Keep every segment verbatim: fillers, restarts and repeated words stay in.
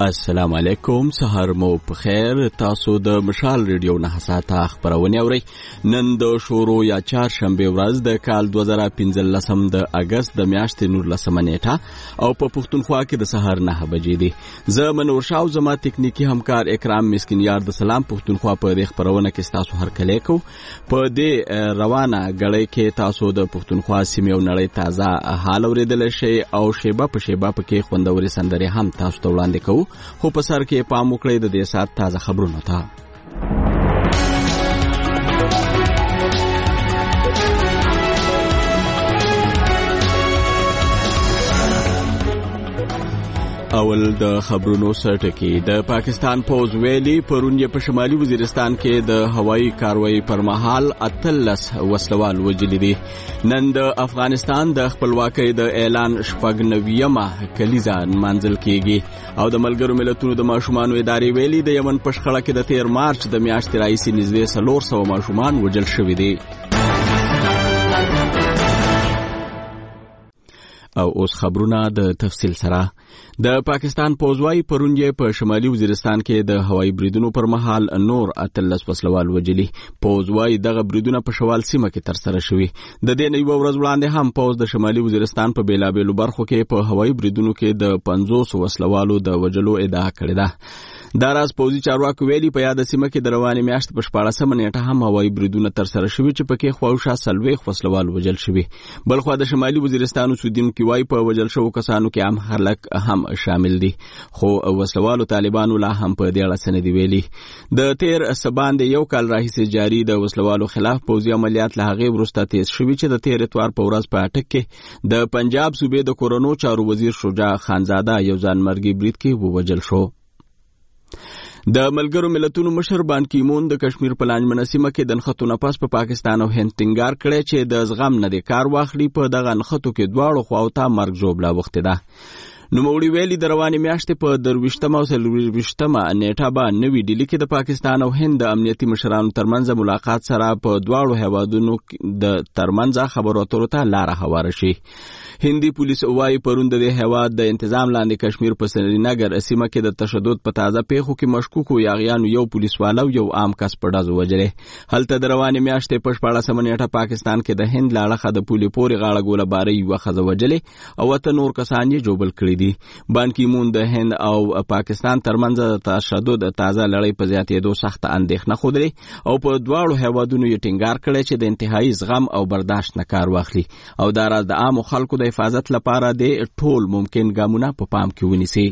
السلام علیکم، سهار مو په خیر. تاسو د مشال ریډیو نه حساته خبرونه اورئ. نن د شورو یا چهار شنبه ورځ د کال دوه زره پنځلسم د اگست د میاشتې نولسمه نیټه او په پښتونخوا کې د سهار نه بجې دي. زه منور شاو، زما تکنیکی همکار اکرام مسکین یار د سلام پښتونخوا په دې خبرونه کې تاسو هر کله کو. په دې روانه غړې کې تاسو د پښتونخوا سیمې او نړۍ تازه حال اوریدل شي او شیبه په شیبه پکې خوندوري سندري هم تاسو ته وړاندې کوو. خو په سر کې پام وکړئ د دې سات تازه خبرونو ته. اول د خبرونو سرټکی. د پاکستان پوز ویلي پرون یې په شمالي وزیرستان کې د هوایي کاروایی پر مهال اتلس وسلوال وجلي دي. نن د افغانستان د خپلواکۍ د اعلان شپږ نویمه کلیزه نمانځل کیږي او د ملګرو ملتونو د ماشومانو ادارې ویلي د یمن په شخړه کې د تیر مارچ د میاشتې راهیسې نږدې څلور سوه ماشومان وژل شوي دي. او اوس خبرونه د تفصیل سره. د پاکستان پوزوای پرون یې په شمالي وزیرستان کې د هوایي بریدونو پر مهال نور اتلس وسلوال وجلي. پوزوای دغه بریدونه په شوال سیمه کې ترسره شوي. د دې نه یو ورځ وړاندې هم پوز د شمالي وزیرستان په بیلابېلو برخو کې په هوایي بریدونو کې د پنځوس وسلوالو د وجلو ادعا کړې ده. دا راز پوزي چارواکو ویلي په یاد سیمه کې د روانې میاشتې په شپاړسمه نیټه هم هوایي بریدونه ترسره شوي چې پکې خواوشا څلوېښت وسلوال وژل شوي. بلخوا د شمالي وزیرستان اوسېدونکي وایي په وژل شوو کسانو کې عام خلک هم شامل دي، خو وسلوالو طالبانو لا هم په دې اړه څه نه دي ویلي. د تیر سباندې یو کال راهیسې جاري د وسلوالو خلاف پوځي عملیات له هغې وروسته تیز شوي چې د تیر اتوار په ورځ په اټک کې د پنجاب صوبې د کورونو چارو وزیر شجاع خانزاده یو ځانمرګي برید کې ووژل شو. د ملګرو ملتونو مشر بان کی مون د کشمیر په لانجمنه سیمه کې د نښتو نه پس په پاکستان او هند ټینګار کړی چې د زغم نه د کار واخلي. په دغه نښتو کې دواړو خواو ته مرګ ژوبله وختې ده. نوموړي ویلي د روانې میاشتې په درویشتمه او څلوېښتمه نیټه به نوي ډیلي کې د پاکستان او هند د امنیتي مشرانو ترمنځ ملاقات سره په دواړو هیوادونو د ترمنځ خبرو اترو ته لاره هواره شي. هندي پولیس وایي پرون د دې هیواد د انتظام لاندې کشمیر په سرینگر سیمه کې د تشدد په تازه پیښو کې مشکوکو یاغیانو یو پولیسوالو یو عام کس په ډزو وژلی. هلته د روانې میاشتې په شپاړسمه نیټه پاکستان کې د هند له اړخه د پولې پورې غاړه ګوله بارۍ یوه ښځه وژلې او اته نور کسان یې ژوبل کړي دي. بان کی مون د هند او پاکستان ترمنځ د تشدد تازه لړۍ په زیاتېدو سخته اندېښنه ښودلې او په دواړو هیوادونو یې ټینګار کړی چې د انتهایی زغم او برداشت نه کار واخلي او دا راز د عامو خلکو د حفاظت لپاره د ټول ممکن ګامونه په پام کې ونیسي.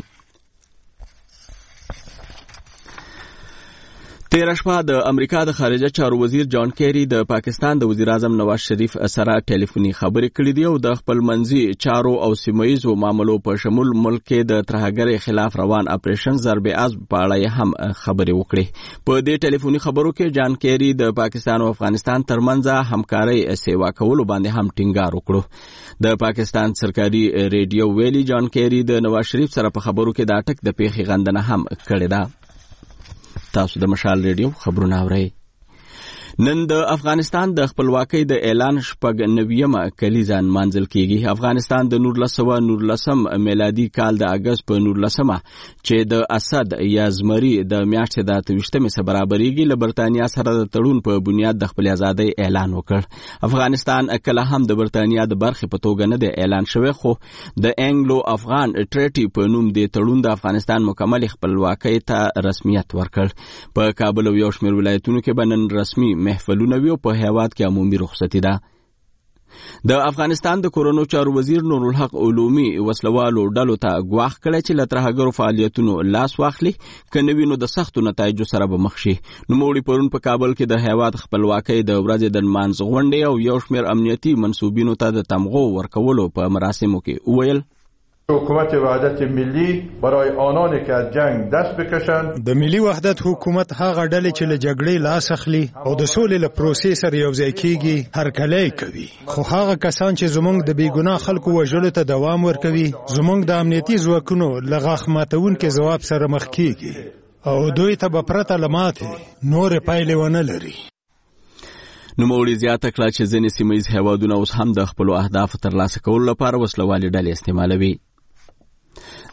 تیر شپه د امریکا د خارجه چارو وزیر جان کیری د پاکستان د وزیر اعظم نواز شریف سره ټلیفوني خبرې کړې دي او د خپل منځي چارو او سیمه‌ییزو معاملو په شمول ملک کې د ترهګرۍ خلاف روان اپریشن ضرب عزم په اړه هم خبرې وکړې. په دې ټلیفوني خبرو کې جان کیری د پاکستان او افغانستان ترمنځ همکارۍ سیوا کولو باندې هم ټینګار وکړو. د پاکستان سرکاري ریډیو ویلي جان کیری د نواز شریف سره په خبرو کې د اټک د پیښې غندنه هم کړې ده. تاسو د مشال ریډیو خبرونه اورئ. نن د افغانستان د خپلواکۍ د اعلان شپږ نویمه کلیزه نمانځل کیږي. افغانستان د نولس سوه نولسم میلادي کال د اګست په نولسمه چې د اسد یا زمري د میاشتې د اته ویشتمې سره برابرېږي له برتانیا سره د تړون په بنیاد د خپل ازادۍ اعلان وکړ. افغانستان کله هم د برتانیا د برخې په توګه نه دی اعلان شوی، خو د انګلو افغان ټریټي په نوم د تړون د افغانستان مکمل خپلواکۍ ته رسمیت ورکړ. په کابل او یو شمېر ولایتونو کې به نن رسمي محفلونه وی او په هیواد کې عمومي رخصتي ده. د افغانستان د کورونو چارو وزیر نور الحق علومي وسلوالو ډلو ته ګواښ کړی چې له ترهګرو فعالیتونو لاس واخلي، که نه وي نو د سختو نتایجو سره به مخ شي. نوموړي پرون په کابل کې د هیواد خپلواکۍ د ورځې د نمانځ غونډې او یو شمېر امنیتي منصوبینو ته د تمغو ورکولو په مراسمو کې وویل حکومت وحدت ملی برای آنانی که از جنگ دست بکشند. د ملي وحدت حکومت هغه ډلې چې له جګړې لاس اخلي او د سولې له پروسې سره یوځای کیږي هرکلی کوي، خو هغه کسان چې زموږ د بېګناه خلکو وژلو ته دوام ورکوي زموږ د امنیتي ځواکونو له غاښ ماتونکي ځواب سره مخ کیږي او دوی ته به پرته له ماتې نورې پایلې ونه لري. نوموړي زیاته کړه چې ځینې سیمهییز هیوادونه اوس هم د خپلو اهدافو ترلاسه کولو لپاره وسلوالې ډلې استعمالوي.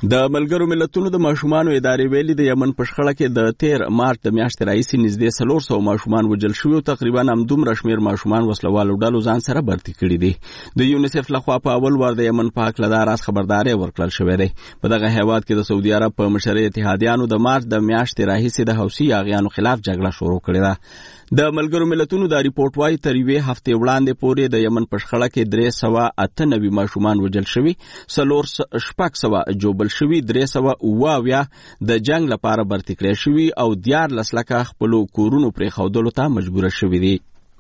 د ملګرو ملتونو د ماشومانو ادارې ویلي د یمن په شخړه کې د تیر مارچ د میاشتې راهیسې نږدې څلور سوه ماشومان وژل شوي او تقریبا همدومره شمېر ماشومان وسلوالو ډلو ځان سره برتي کړي دي. د یونیسف لخوا په اول وار د یمن په هکله دا راز خبرداری ورکړل شوی دی. په دغه هیواد کې د سعودي عرب په مشرۍ اتحادیانو د مارچ د میاشتې راهیسې د حوثي یاغیانو خلاف جګړه شروع کړې ده. د ملګرو ملتونو دا ریپورټ وايي تر یوې هفتې وړاندې پورې د یمن په شخړه کې درې سوه اته نوي ماشومان وژل شوي، څلور شپږ سوه جوبل شوي، درې سوه اووه اویا د جنګ لپاره برتي کړای شوي او دیارلس لکه خپلو کورونو پرېښودلو ته مجبوره شوي دي.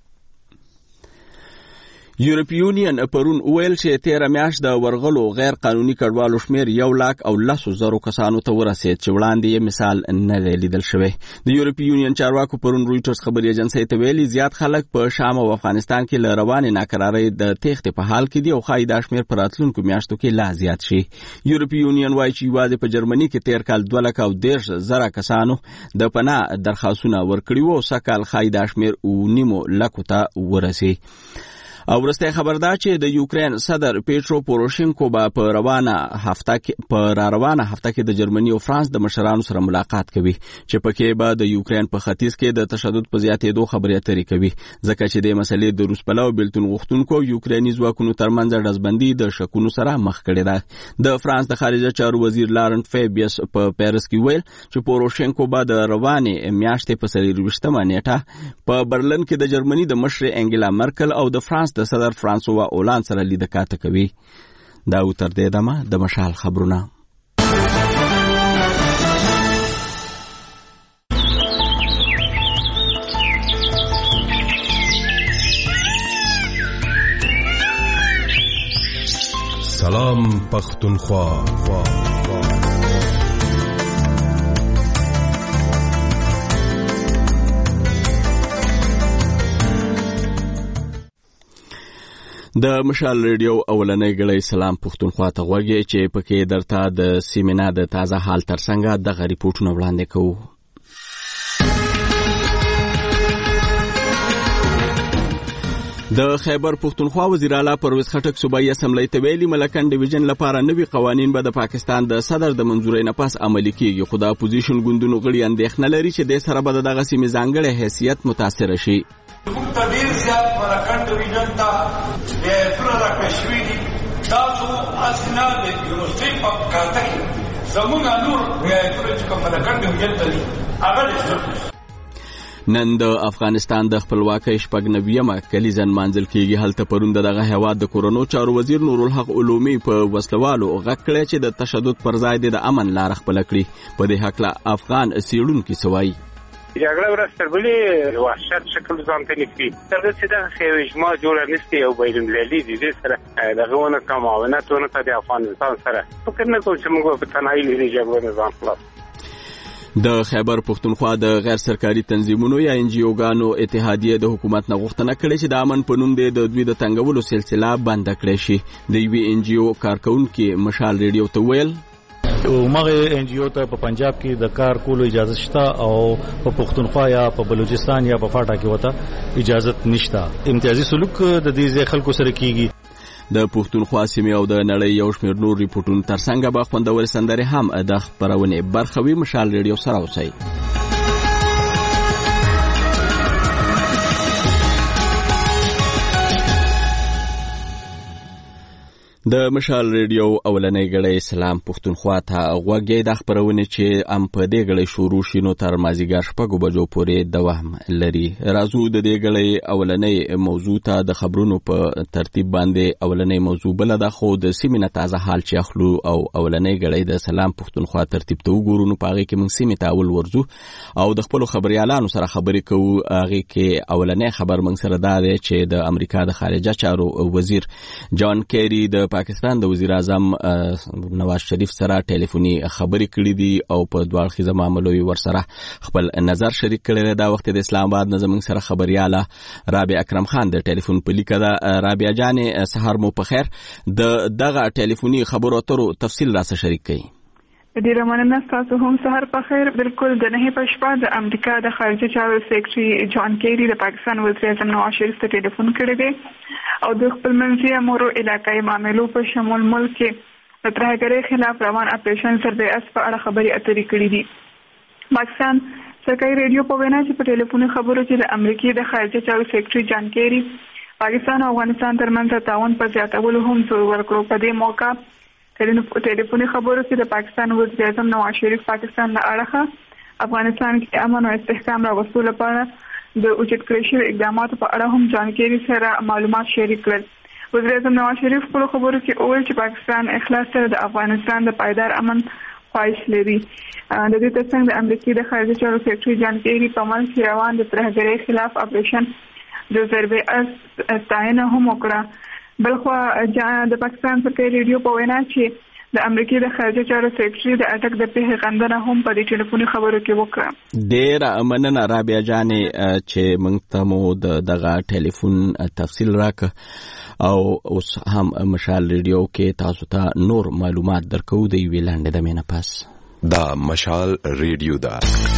یورپي یونین پرون ویل چې تیره میاشت د ورغلو غیر قانوني کډوالو شمېر یو لاک او لسو زرو کسانو ته ورسېد چې وړاندې یې مثال نه دی لیدل شوی. د یورپي یونین چارواکو پرون رویټرز خبري ایجنسۍ ته ویلي زیات خلک په شام او افغانستان کې له روانې ناکرارۍ د تېښتې په حال کې دي او ښایي دا شمېر په راتلونکو میاشتو کې لا زیات شي. یورپي یونین وایي چې یوازې په جرمني کې تېر کال دوه لکه او دېرش زره کسانو د پناه درخواستونه ورکړي وو او سږ کال ښایي دا شمېر اوه نیمو لکو ته ورسي. او وروستی خبر دا چې د یوکرین صدر پیټرو پوروشینکو به په روانه هفته کې په را روانه هفته کې د جرمني او فرانس د مشرانو سره ملاقات کوي چې پکې به د یوکرین په ختیځ کې د تشدد په زیاتېدو خبرې اترې کوي، ځکه چې د مسلې د روس پلو بیلتون غوښتونکو او یوکریني ځواکونو ترمنځ ډزبندي د شکونو سره مخ کړې ده. د فرانس د خارجه چارو وزیر لارنټ فیبیس په پیرس کې ویل چې پوروشینکو به د روانې میاشتې په څلېرویشتمه نیټه په برلن کې د جرمني د مشرې انګلا مرکل او د فرانس د صدر فرانسوا اولان سره لیده کاته کوي. دا و تر دې دمه د مشال خبرونه. سلام پختونخوا. د مشال ریډیو اولنۍ ګړۍ سلام پښتونخوا ته غوږی چې پکې درته د سیمینار د تازه حال ترڅنګ دغه ریپورتونه وړاندې کوو. د خیبر پښتونخوا وزیر اعلی پرویز خټک صوبایي اسمبلی ته ویلي ملکن ډیویژن لپاره نوي قوانین به د پاکستان د صدر د منظورۍ نه پس عملي کیږي، خو د اپوزیشن ګوندونو غړي اندېښنه لري چې د سره به د دغه سیمې ځانګړی حیثیت متاثر شي. موږ ته ډېر زیات ملکن ډیویژن ته بیعتونه راکړل شوي دي. تاسو اسنه د یونیورسټۍ په کاته کې زموږ نور بیعتونه چې کوم ملکن ډیویژن ته دي هغه ډېر. نن د افغانستان د خپلواکۍ شپږ نویمه کلیزه نمانځل کیږي. هلته پرون د دغه هیواد د کورونو چارو وزیر نورالحق علومي په وسلوالو غږ کړی چې د تشدد پر ځای د امن لاره خپله کړي. په دې هکله افغان څېړونکي څه وایي؟ جګړه ورسته بلې وحشت شکل ځان ته نیسي. تر دې چې دغه یو اجماع جوړه نشي او بینالمللي دي دې سره دغه ونه کوم معاونت ونه ته د افغانستان سره فکر نه کوم چې موږ په تنهایی لري جګړه نه ځان خلاص. د خیبر پښتونخوا د غیر سرکاري تنظیمونو یا ان جی اوګانو اتحادیه د حکومت نه غوښتنه کړې چې د امن په نوم د دوی د تنګولو سلسله بند کړي شي. د یوې ان جی او کارکونکو مشال ریډیو ته ویل مغه ان جی او ته په پنجاب کې د کار کولو اجازه شته او په پښتونخوا یا په بلوچستان یا په فاټا کې وته اجازه نشته. امتیازي سلوک د دې خلکو سره کیږي. د پښتونخوا سیمې او د نړۍ یو شمېر نور ریپورټونو ترڅنګ به خوندورې سندرې هم د خپرونې برخه وي. مشال ریډیو سره اوسئ. د مشال ریډیو اولنۍ ګړۍ سلام پښتونخوا ته غوږی. د خبرونه چې ام په دې ګړۍ شروع شي نو تر مازیګر شپږو بجو پورې دوام لري. راځو د دې ګړۍ اولنۍ موضوع ته د خبرونو په ترتیب باندې. اولنۍ موضوع بل ده خو د سیمې نه تازه حال چې اخلو او اولنۍ ګړۍ د سلام پښتونخوا ترتیب ته وګورو نو په هغې کې موږ سیمې ته اول ورځو او د خپلو خبریالانو سره خبرې کوو. هغې کې اولنۍ خبر موږ سره دا دی چې د امریکا د خارجه چارو وزیر جان کیری د پاکستان د وزیر اعظم نواز شریف سره ټلیفوني خبرې کړې دي او په دوه اړخیزه معاملو یې ورسره خپل نظر شریک کړی دی. دا وخت د اسلام آباد نه زموږ سره خبریاله رابعه اکرم خان د ټلیفون په لیکه ده. رابعه جانې سهار مو په خیر. د دغه ټلیفوني خبرو اترو تفصیل راسره شریک کړئ. ډیره مننه. تاسو هم سهار په خیر. بالکل د نهې په شپه د امریکا د خارجه چارو سیکرټري جان کیری د پاکستان وزیر اعظم نواز شریف ته ټلیفون کړی دی او د خپل منځي امورو علاقايي معاملو په شمول ملک کې د ترهګرۍ خلاف روان اپریشن سربیاس په اړه خبري اترې کړې دي. پاکستان سرکاري ریډیو په وینا چې په ټلیفوني خبرو کې د امریکای د خارجه چارو سیکرټري جان کیری پاکستان او افغانستان ترمنځ تعاون په زیاتولو هم زور ورکړو. په دې موقع ټلیفوني خبرو کې د پاکستان وزیر اعظم نواز شریف پاکستان له اړخه افغانستان کې امن او استحکام راوستلو لپاره د اوچت کړی شوي اقداماتو په اړه هم جان کیری سره معلومات شریک کړل. وزیر اعظم نواز شریف خپل خبرو کې وویل چې پاکستان اخلاص سره د افغانستان د پایدار امن خواهش لري. د دې ترڅنګ د امریکای د خارجه چارو سیکرټري جان کیری په منځ کې روان د ترهګرۍ خلاف اپریشن د ضربې اس ستاینه هم وکړه. بلخوا د پاکستان سرکاري ریډیو په وینا چې د امریکای د خارجه چارو سیکرټري د اټک د پیښې غندنه هم په دې ټلیفوني خبرو کې وکړه. ډېره مننه رابعه جانې چې موږ ته مو دغه ټلیفون تفصیل راکړه او اوس هم مشال ریډیو کې تاسو ته نور معلومات درکو د یوې لنډې دمې نه پس. دا مشال ریډیو دا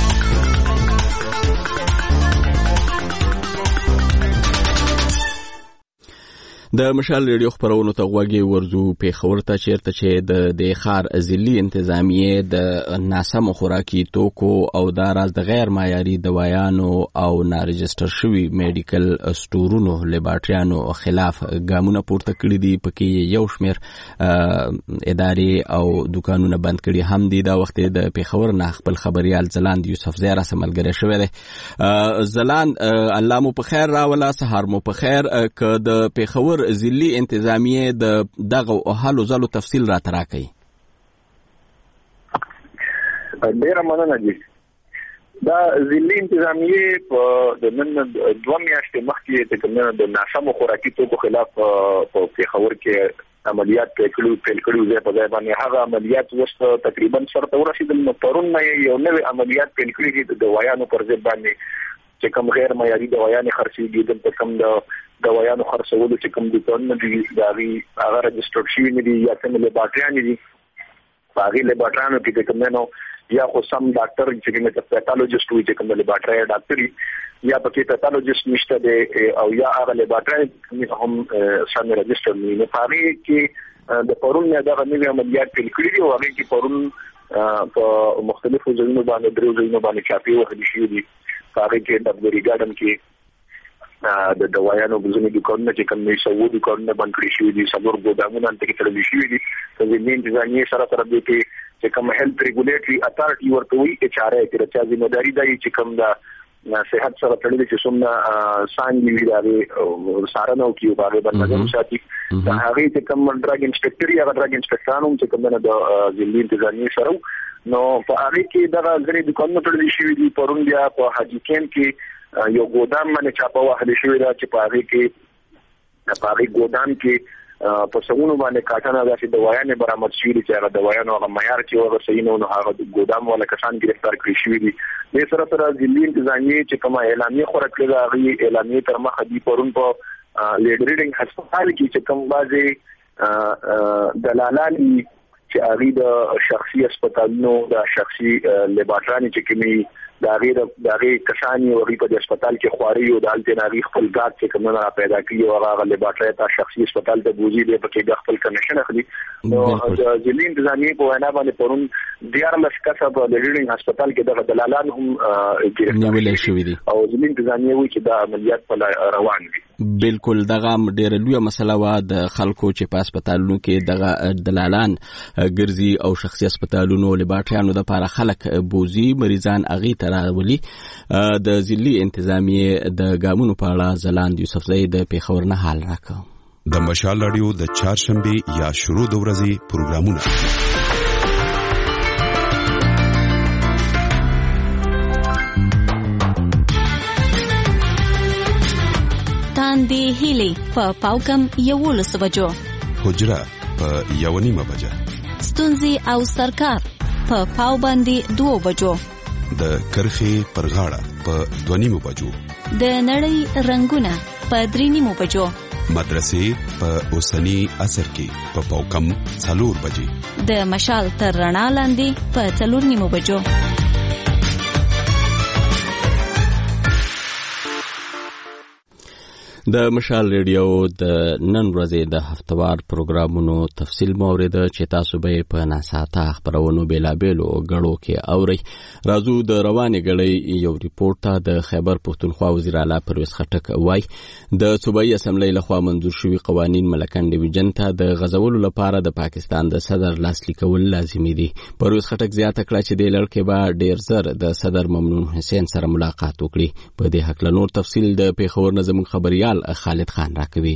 د مشال ریډیو خبرونو ته غوږی ورزو پیښور ته چیرته چې د د ښار ضلعي انتظامیې د ناسم خوراکي توکو او د راز د غیر معیاري دوايانو او نارجستر شوي میډیکل سټورونو لیبارټریانو خلاف ګامونه پورته کړي دي. پکې یو شمېر ادارې او دکانونه بند کړي هم دي. دا وخت د پیښور نه خپل خبريال زلاند یوسف زیرا سملګری شوی دی. زلاند الله مو په خیر راولا، سهار مو په خیر. ک د پیښور ضلعي انتظامیې د دغه حالو زلو تفصیل را تراکي. ډیره مننه دي. دا ضلعي انتظامیې په د نن دوه میاشتې مخکې د کومه د ناسم خوراکي توکو خلاف په پیښور کې عملیات کړو پیل کړو ځای په ځای باندې هغه عملیات وسته تقریبا سره ورسېدل. نو پرون یو نوې عملیات پیل کړی د دوايانو پر ضد باندې چې کوم غیر معیاري دوايانې خرڅېږي د کوم د دوايانو خرڅولو چې کوم د قانون دی دا وی هغه رجسټر شوی نه دي یا کوم لیبارټریان دي. هغه لیبارټریانو کې د کوم نو یا خو سم ډاکټر چې کوم د پیتالوجیست وي چې کوم لیبارټری ډاکټري یا پکې پیتالوجیست نشته دی او یا هغه لیبارټری هم سم رجسټر نه وي. هغه کې د پرون نه دا غوښنه عملیات پیل کړی دی او هغه کې پرون په مختلفو ځایونو باندې درو ځایونو باندې چاپی وخت شي دي. هغه کې د بری ګارډن کې د دوايانو بزنی دکانونه چې کوم نه شو دکانونه بند کړی شوی دي. څلور ګودامونه انته کې تړل شوی دي. د دې انتظامیې سره سره د کې چې کوم هیلث ریګولیټري اتارټي ورته وی چې چاره کې چې ځمېداري دی چې کوم د صحت سره تړلې چې څومره سانګي وی دا سارنو کې باندې باندې ساتي. دا هغه چې کوم ډراګ انسپکټري هغه ډراګ انسپکټرانو چې کوم نه د ضلعي انتظامیې سره نو په هغه کې دا غړي دکانونه تړل شوی دي. پرون بیا په حاجی کین کې یو ګودام باندې چاپه وهل شوی دا چې په هغه کې په هغه ګودام کې په څونو باندې کاټنه داسې دوايانې برآمد شوي دي چې هغه دوايانو هغه معیار چې هغه صحیح نه نو هغه ګودام والا کسان گرفتار کړي شوي دي. دې سره سره ضلعي انتظامیې چې کومه اعلامیه خوره کړې ده هغه اعلامیې تر مخه دي. پرون په لیډ ریډینګ هسپتال کې چې کوم بعضې دلالان چې هغه د شخصي هسپتالونو د شخصي لیبارټریانو چې کومي دا غیر دا غیر کسانی او په هسپتال کې خواري او د الټناري خپل ګات چې کومه پیدا کیږي او هغه لیبارټری ته شخصي هسپتال ته بوزي دی په کې خپل کمیشن اخلي. نو د ضلعي انتظامیې په وینا باندې پرون ډیر مشکسه په لیډینګ هسپتال کې د دلالان هم نیولې شوې دي او ضلعي انتظامیې وایي چې دا عملیات په روان دي. بالکل دغه ډیره لویه مسله وا د خلکو چې په هسپتالونو کې دغه دلالان ګرځي او شخصي هسپتالونو لیبارټریانو د لپاره خلک بوزي مریضان اغي تراولي. د ضلعي انتظامیې د ګامونو په اړه زلاند یوسف زئی د پیښور نه حال راکړ. د مشال رادیو د چهارشنبه یا شروع د ورځې پروګرامونه تاندې هیلي په پاوکم یولس بجو، حجره په یو نیمه بجه، ستونزې او سرکار په پاو باندې دوه بجو، د کرخي پر غاړه په دوه نیمه بجو، د نړۍ رنگونه په درې نیمه بجو، مدرسې په اوسنی عصر کې په پاوکم څلور بجې، د مشال تر رڼا لاندې په څلور نیمه بجو. د مشال ریډیو د نن ورځې د هفتوار پروګرامونو تفصیل مورید چې تاسو به په ناساته خبرونو بیلابېلو غړو کې اورئ. راځو د روانې غړې یو ریپورت ته. د خیبر پښتونخوا وزیر اعلی پرویز خټک وایي د صوبایي اسمبلی لخوا منظور شوي قوانین ملکن ډیویژن ته د غځولو لپاره د پاکستان د صدر لاسلیک کول لازمي دي. پرویز خټک زیاته کړه چې د لړکې به ډیر زر د صدر ممنون حسین سره ملاقات وکړي. په دې حق نور تفصیل د پیښور نظم خبريال خالد خان راکوي.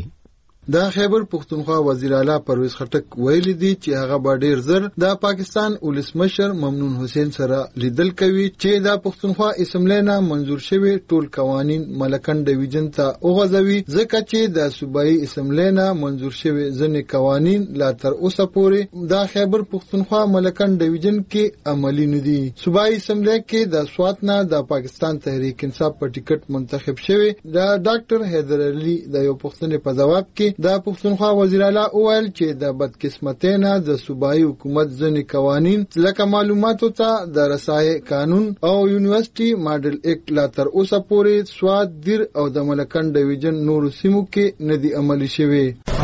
د خیبر پښتونخوا وزیر اعلی پرویز خټک ویلي دي چې هغه به ډیر زر د پاکستان ولسمشر ممنون حسین سره لیدل کوي چې د پښتونخوا اسمبلی نه منظور شوی ټول قوانین ملکن ډیویژن ته وغځوي، ځکه چې د صوبایي اسمبلی نه منظور شوی ځینې قوانین لا تر اوسه پورې د خیبر پښتونخوا ملکن ډیویژن کې عملي نه دي. صوبایي اسمبلی کې د سوات نه د پاکستان تحریک انصاف په ټیکټ منتخب شوی د ډاکټر حیدر علي د یو پښتنې په جواب کې د پښتونخوا وزیر اعلی وویل چې د بدقسمتۍ نه د صوبایي حکومت ځینې قوانین لکه معلوماتو ته د رسایي قانون او یونیورسيټي ماډل اکټ لا تر اوسه پورې سوات دیر او د ملکن ډیویژن نورو سیمو کې نه دي عملي شوي.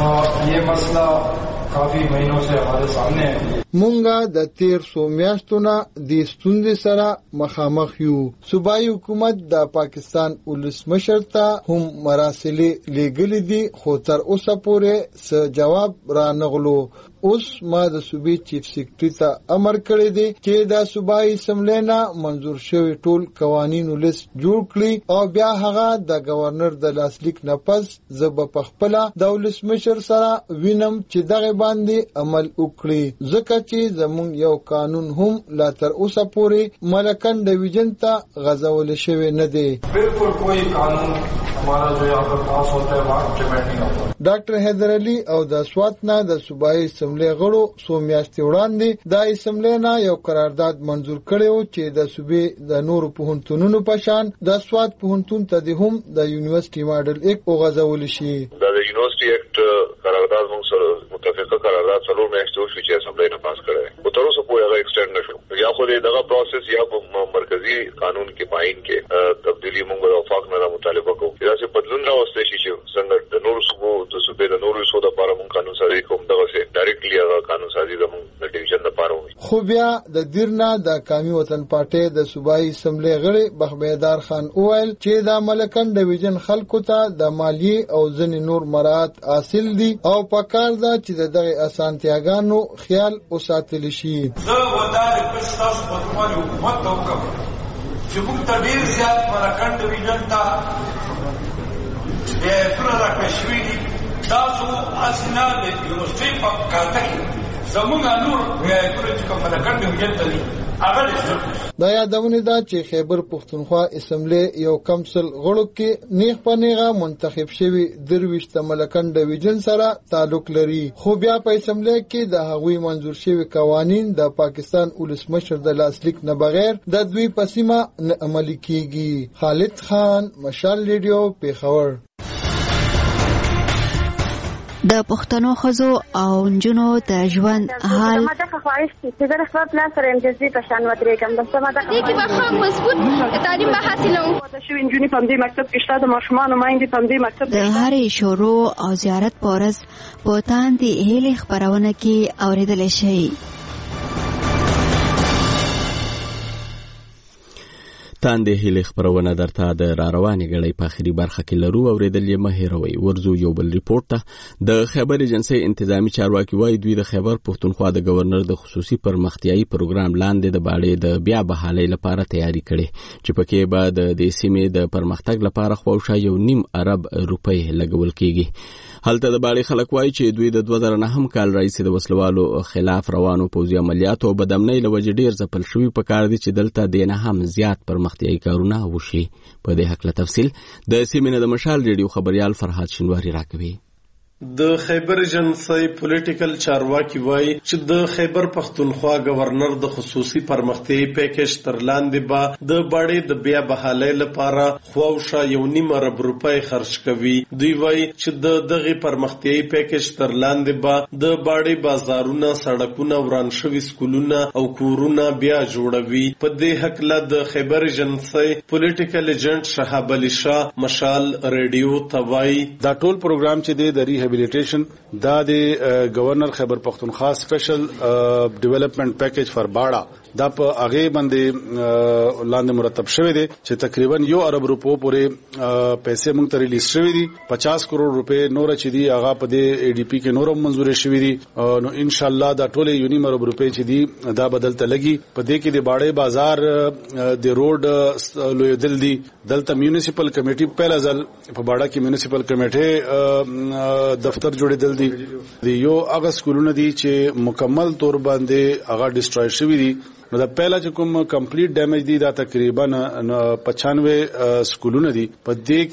یہ مسئلہ کافی مہینوں سے ہمارے سامنے ہے. مونږه د تیر سو میاشتو نه د ستونزې سره مخامخ یو. صوبایي حکومت د پاکستان ولسمشر ته هم مراسلې لیږلې دي، خو تر اوسه پورې څه جواب را نغلو. اوس ما د صوبې چیف سیکرټري ته امر کړی دی چې د صوبایي اسمبلی نه منظور شوی ټول قوانینو لیست جوړ کړي او بیا هغه د گورنر د لاسلیک نه پس زه به پخپله د ولسمشر سره وینم چې دغه باندې عمل وکړي، ځکه چې زموږ یو قانون هم لا تر اوسه پورې ملکن ډیویژن ته غځول شوی نه دی. بالکل کوئی قانون ہمارا جو یہاں پر پاس ہوتا ہے وہاں امپلیمنٹ نہیں ہوتا. ډاکټر حیدر علي او د سوات نه د صوبایي اسمبلی غړو څو میاشتې وړاندې د اسمبلی نه یو قرارداد منظور کړی و چې د صوبې د نورو پوهنتونونو په شان د سوات پوهنتون ته د هم د یونیورسيټي ماډل اکټ وغځول شي. د یونیورسيټي اکټ قرارداد موږ سره متفقه قرارداد څلور میاشتې وشوې چې اسمبلی نه پاس کړی، خو تر اوسه پورې هغه ایکسټینډ نشو. یا خو دغه پروسس یا په مرکزی قانون کې پاین کې تبدیلی موږ د وفاق نه مطالبه کوو چې داسې بدلون راوستل شي چې څنګه د نورو صوبو د صوبې د نورو صوبو لپاره موږ قانون سازي کوم دغه سي ډایرکټلی هغه قانون سازي زموږ د ډیویژن لپاره وي. خو بیا د دیرنا د قومي وطن پارټي د صوبایي اسمبلی غړي بخبیدار خان وویل چې د ملکن ډیویژن خلکو ته د مالیه او ځینې نور مراعات حاصل دي او پکار ده چې دغه اسانتیاګانو خیال وساتل شي. زه ودار پښتاس په کومه حکومت ته وکم چې موږ ته ډیر زیات ملکن ډیویژن ته د پوره راکشوي دي. تاسو اسنه د یونیورسيټي په کاته کې زموږ نور ولایتونه چې کوم ملکن ډیویژن ته دي دا یادونه ده چې خیبر پښتونخوا اسمبلی یو کمسل غړو کې نیغ په نیغه منتخب شوی درویشت ملکن ډیویژن سره تعلق لري، خو بیا په اسمبلی کې د هغوی منظور شوی قوانین د پاکستان ولسمشر د لاسلیک نه بغیر د دوی په سیمه نه عملي کیږي. خالد خان، مشال ریډیو، پیښور. د پښتنو ښځو او نجونو د ژوند حال ما ته خواهش چې د خپل پلان سره انجزي په شان ودرېږم. د سمه د دې کې به مضبوط تعلیم به حاصلوم. د شوي نجونې په دې مکتب کې شته، د ماشومانو مایندې په دې مکتب د هرې شروع او زیارت پورز په تاندې هلې خبرونه کې اورېدل شي. تاندې هیله خبرونه درته د را روانې غړې په اخري برخه کې لرو اوریدل یې مه هېروئ. ورځو یو بل ریپورت ته د خیبر ایجنسۍ انتظامی چارواکي وایي دوی د خیبر پښتونخوا د گورنر د خصوصي پرمختیایي پروګرام لاندې د باړې د بیا بحالۍ لپاره تیاری کړي چې پکې به د دې سیمې د پرمختګ لپاره خواوشا یو نیم ارب روپۍ لګول کیږي. هلته د باړې خلک وایي چې دوی د دوه زره نهم کال راهیسې د وسلوالو خلاف روانو پوځي عملیاتو او بدامنۍ له وجې ډېر ځپل شوي پکار دي چې دلته دې نه هم زیات پرمختیایي کارونه وشي. په دې هکله تفصیل د سیمې نه د مشال ریډیو خبريال فرهاد شینواری راکوي. د خیبر ایجنسی پولیټیکل چارواکي وایي چې د خیبر پښتونخوا گورنر د خصوصي پرمختیایي پیکیج تر لاندې به د باډې د بیا بحالۍ لپاره خواوشا یو نیم ارب روپۍ خرج کوي. دوی وایي چې د دغه پرمختیایي پیکیج تر لاندې به د باډې بازارونه، سړکونه، وران شوي سکولونه او کورونه بیا جوړوي. په دې هکله د خیبر ایجنسی پولیټیکل ایجنټ شهاب علي شاه مشال ریډیو ته وایي دا ټول پروګرام چې د ریهابیلیټیشن دا د گورنر خیبر پختونخوا سپیشل ډیولپمنٹ پیکیج فار باډا دا په هغه باندې لاندې مرتب شوی دی چې تقریبا یو ارب روپو پورې پیسې موږ ته ریلیز شوی دي. پچاس کروڑ روپے نور چې دی هغه په دې ای ډی پی کې نور منزور شوی دي. نو ان شاء الله دا ټول یونی ارب روپے چې دی دا بدلته لګي. په دې کې د باډې بازار د روډ لوی دل دی دلته میونسپل کمیټي په لازل په باډا کې میونسپل کمیټي دفتر جوړېدل دي. یو هغه سکولونه دي چې مکمل تور باندې هغه ډیسټروي شوی دي. نو دا پہلا چې کوم کمپلیټ ډیمیج دي دا تقریبا پچانوے سکولونه دي. په دې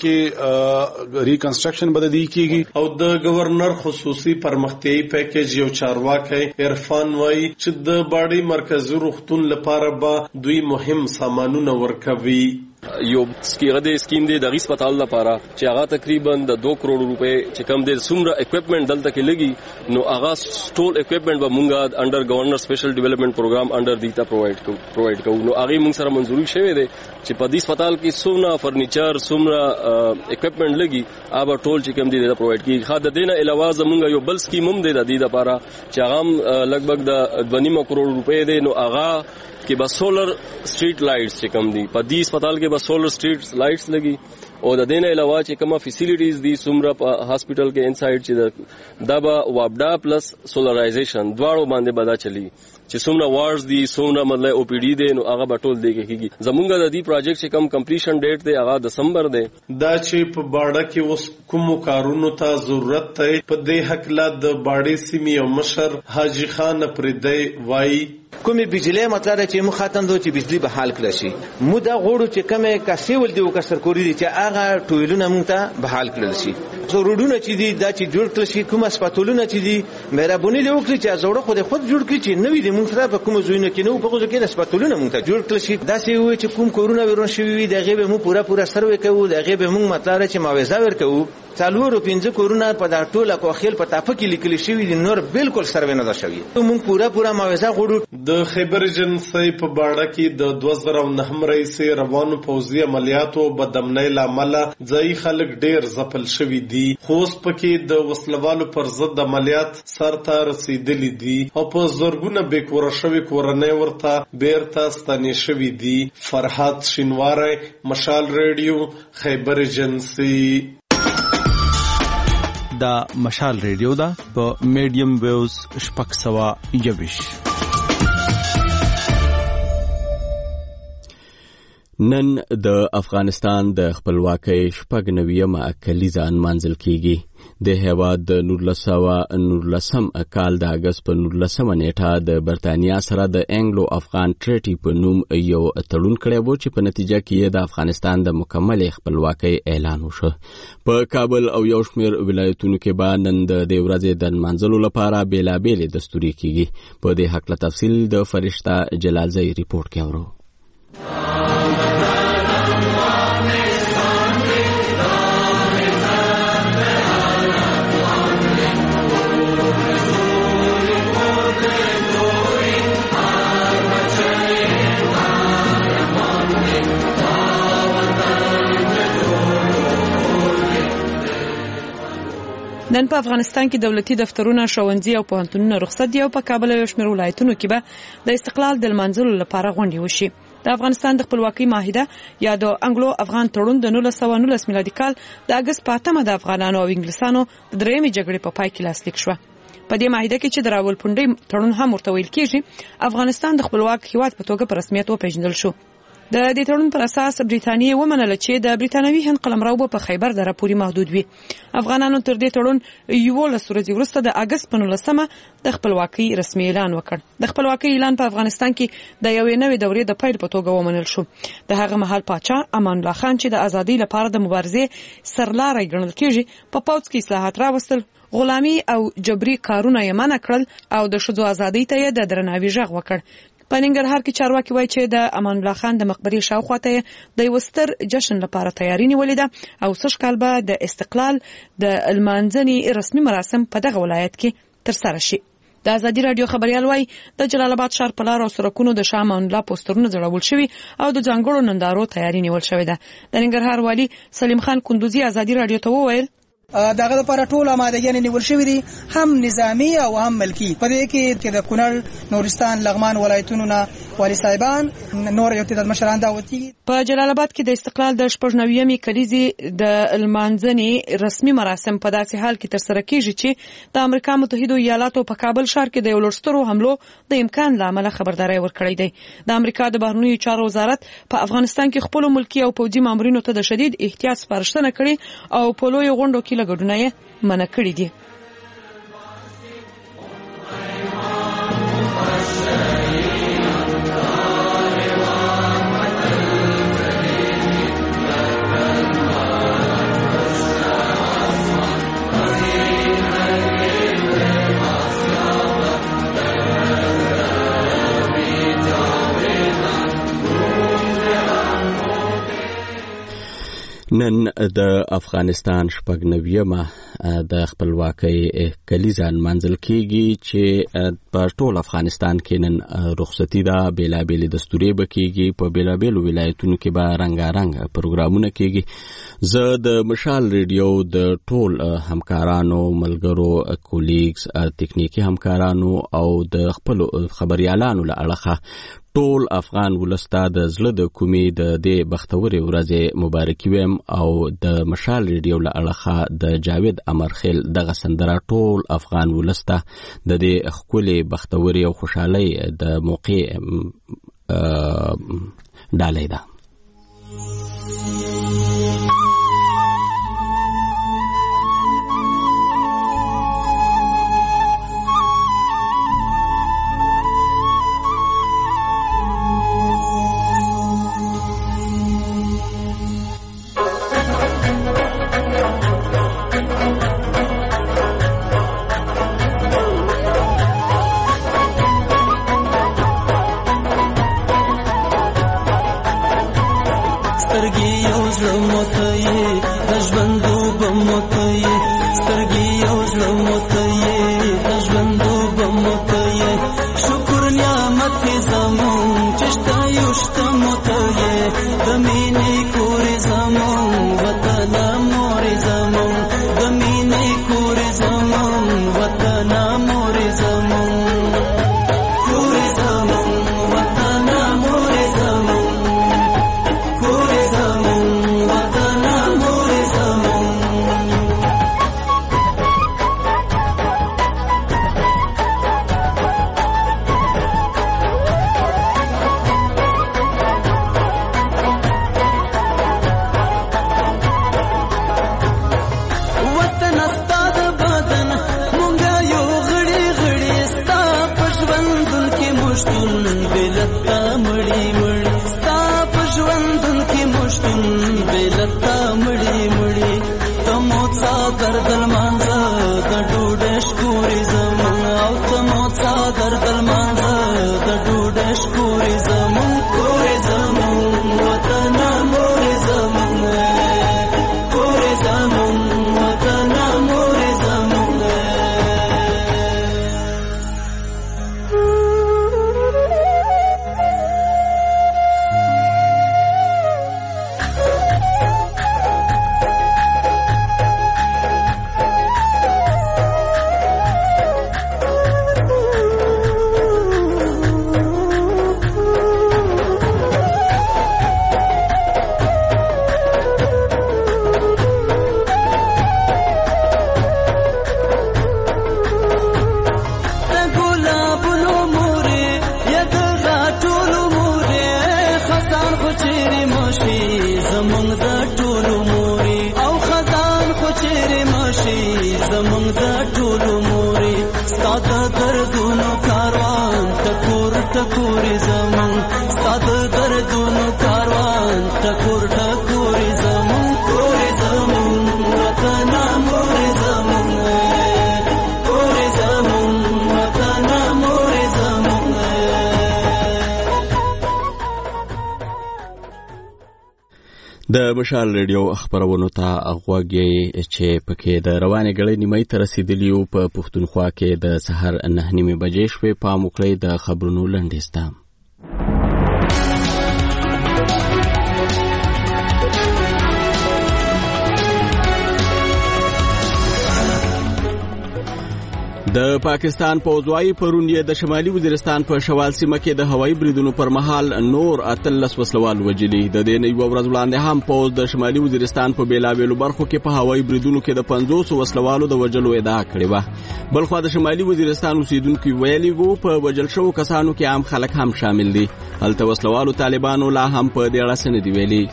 کې ریکنسټرکشن بد دي کیږي. او د گورنر خصوصي پرمختیایي پیکیج یو چارواکي عرفان وایي چې د باډي مرکزي روغتون لپاره به دوی مهم سامانونه ورکوي. یو سکیغه د سکیم دی د هسپتال لپاره چې هغه تقریبا د دو کروڑ روپے چې کم د سمره اکوپمنٹ دلته کې لګي. نو هغه ټول اکوپمنٹ به مونږه انډر گورنر سپیشل ډیولپمنٹ پروګرام انډر دیتا پرووایډ کو پرووایډ کوو. نو هغه مونږ سره منزوري شوی دی چې په دې هسپتال کې سمره فرنیچر سمره اکوپمنٹ لګي هغه ټول چې کم دی د پرووایډ کیږي. خا د دینه علاوه زمونږ یو بل سکیم هم دی د دې لپاره چې هغه لګبګ د دوه نیم کروڑ روپے دی. نو هغه کې به سولر سټریټ لایټس چې کم دي په دې هسپتال کې به سولر سټریټ لایټس لګي. او د دینه علاوه چې کومه فیسیلیټیز دي سمره په هاسپټل کې انسایډ چې دا به وابډا پلس سولرایزیشن دواړو باندې بدا چلی چې سمره وارز دي سمره مطلب او پی ډی دي. نو هغه به ټول دی کېږي. زمونږ د دې پروجیکټ چې کم کمپلیشن ډیټ دی هغه دسمبر دی. دا چې په باډا کې اوس کوم کارونو ته ضرورت دی په دې حقله د باډي سیمې او مشر حاجی خان پردی وایي کومې بجلی مطلب چې مو ختم دو چې بجلی به حال کړی شي. مو دا غوړو چې کومه کاسي ول دی وکړ سرکوري دي چې هغه ټویلونه مونږ ته به حال کړل شي. ضرورونه چې دي دا چې جوړ کړل شي کومه سپاتولونه چې دي مهرباني دی وکړي چې زوړه خو خود جوړ کړي چې نوې دي مونږ سره په کوم ځایونه کې نو په کوم کې سپاتولونه مونږ ته جوړ کړل شي. دا چې وي چې کوم کورونا ویروس شوی وي دغه به مو پورا پورا سروې کوو دغه به مونږ مطلب چې معاوضه ورکوو. څلور پنځه کورونا په دا ټوله کوخیل په تاپه کې لیکل شوی دي نور بالکل سروې نه ده شوی. مونږ پورا پورا معاوضه غوړو. د خیبر ایجنسی په باډا کې د دوه زره نه رئیس روانو پوځي عملیاتو بدامنۍ لامل ځای خلک ډیر ځپل شوی دي. خو اوس پکې د وسلوالو پر ضد عملیات سرته رسیدلی دي او په زورګونه بې کوره شوی کورنۍ ورته بیرته ستنې شوی دي. فرحات شینواری مشال ریډیو خیبر ایجنسی. دا مشال ریډیو دا په میډیم ویوز شپږ سوه یویش. نن د افغانستان د خپلواکۍ شپږ نویمه کلیزه نمانځل کیږي. د هیواد د نولسم کال د اګست په نولسمه نیټه د برتانیا سره د انګلو افغان ټریټي په نوم یو تړون کړی و چې په نتیجه کې د افغانستان د مکمل خپلواکۍ اعلان وشو. په کابل او یو شمېر ولایتونو کې به نن د دې ورځې د نمانځلو لپاره بېلابېلې دستوري کیږي. په دې هکله تفصیل د فرشته جلالزی ریپورټ کې اورو. نن په افغانستان کې دولتي دفترونه، ښوونځي او پوهنتونونه رخصت دي او په کابل او شمېر ولایتونو کې به د استقلال د لمانځلو لپاره غونډې وشي. د افغانستان د خپلواکۍ معاهده یا د انګلو افغان تړون د نولس سوه نولس میلادي کال د اګست په اتمه د افغانانو او انګلیسانو د درېیمې جګړې په پای کې لاسلیک شوه. په دې معاهده کې چې د راولپنډۍ تړون هم ورته ویل کېږي، افغانستان د خپلواک هېواد په توګه په رسمیت وپېژندل شو. د دې تړون پر اساس بریتانیې ومنله چې د بریتانوي هند قلمرو به په خیبر دره پورې محدود وي. افغانانو تر دې تړون یولس ورځې وروسته د اګست په نولسمه د خپلواکۍ رسمي اعلان وکړ. د خپلواکۍ اعلان په افغانستان کې د یوې نوې دورې د پیل په توګه ومنل شو. د هغه مهال پاچا امان الله خان چې د ازادۍ لپاره د مبارزې سرلاری ګڼل کېږي، په پوځ کې اصلاحات راوستل غلامي او جبري کارونه یې منع کړل او د ښځو ازادۍ ته یې د درناوي غږ وکړ. په ننګرهار کې چارواکي وایي چې د امان الله خان د مقبرې شاوخوا ته د یو ستر جشن لپاره تیاری نیولې ده او سږ کال به د استقلال د لمانځنې رسمي مراسم په دغه ولایت کې ترسره شي. د ازادي رادیو خبريال وایي د جلال آباد ښار په لار او سړکونو د شاه امان الله پوسټرونه ځړول شوي او د ځانګړو نندارو تیاری نیول شوې ده. د ننګرهار والي سلیم خان کندوزي ازادي رادیو ته وویل دغه لپاره ټول آمادګي نیول شوې دي، هم نظامی او هم ملکی. په دې کې د کونړ، نورستان، لغمان ولایتونو نه والی صاحبان نور یو تعداد مشران دعوت کیږي. په جلال آباد کې د استقلال د شپږ نوېمې کلیزې د لمانځنې رسمي مراسم په داسې حال کې ترسره کیږي چې د امریکا متحده ایالاتو په کابل ښار کې د یو لوړسترو حملو د امکان له امله خبرداري ورکړې ده. د امریکا د بهرنیو چارو وزارت په افغانستان کې خپل ملکی او پوځي مامورینو ته د شدید احتیاط سپارښتنه کړې او په لوی غونډو کې ګډونه یې منع کړي دي. نن د افغانستان شپږ نوېمه د خپلواکۍ کلیزه نمانځل کیږي چې په ټول افغانستان کې نن رخصتي ده. بیلابېلې دستورې به کیږي، په بیلابېلو ولایتونو کې به رنګارنګ پروګرامونه کیږي. زه د مشال ریډیو د ټول همکارانو، ملګرو، کولیګز، تکنیکی همکارانو او د خپل خبريالانو له اړخه ټول افغان ولسته د زړه د کومې د دې بختوري ورځې مبارکي ویم او د مشال ریډیو له اړخه د جاوید امرخیل دغه سندره ټول افغان ولسته د دې ښکلې بختوري او خوشحالۍ د موقع ډالۍ ده. د مشال ریډیو خبرونو ته غوږی چې پکې د روانې غړې نیمه تر رسیدلی په پښتونخوا کې د سحر نه نیمه بجې شوې په موکړې د خبرونو لنډیسته. د پاکستان پوځوي پرون یې د شمالي وزیرستان په شوال سیمه کې د هوایي بریدونو پر مهال نور اتلس وسلوال وجلي. د دې نه یو ورځ وړاندې هم پوځ د شمالي وزیرستان په بیلابېلو برخو کې په هوایي بریدونو کې د پنځوس وسلوالو د وجلو ادعا کړې وه. بلخوا د شمالي وزیرستان اوسیدونکو ویلي وو په وجل شوو کسانو کې عام خلک هم شامل دي. هلته وسلوالو طالبانو لا هم په دې اړه څه نه دي ویلي.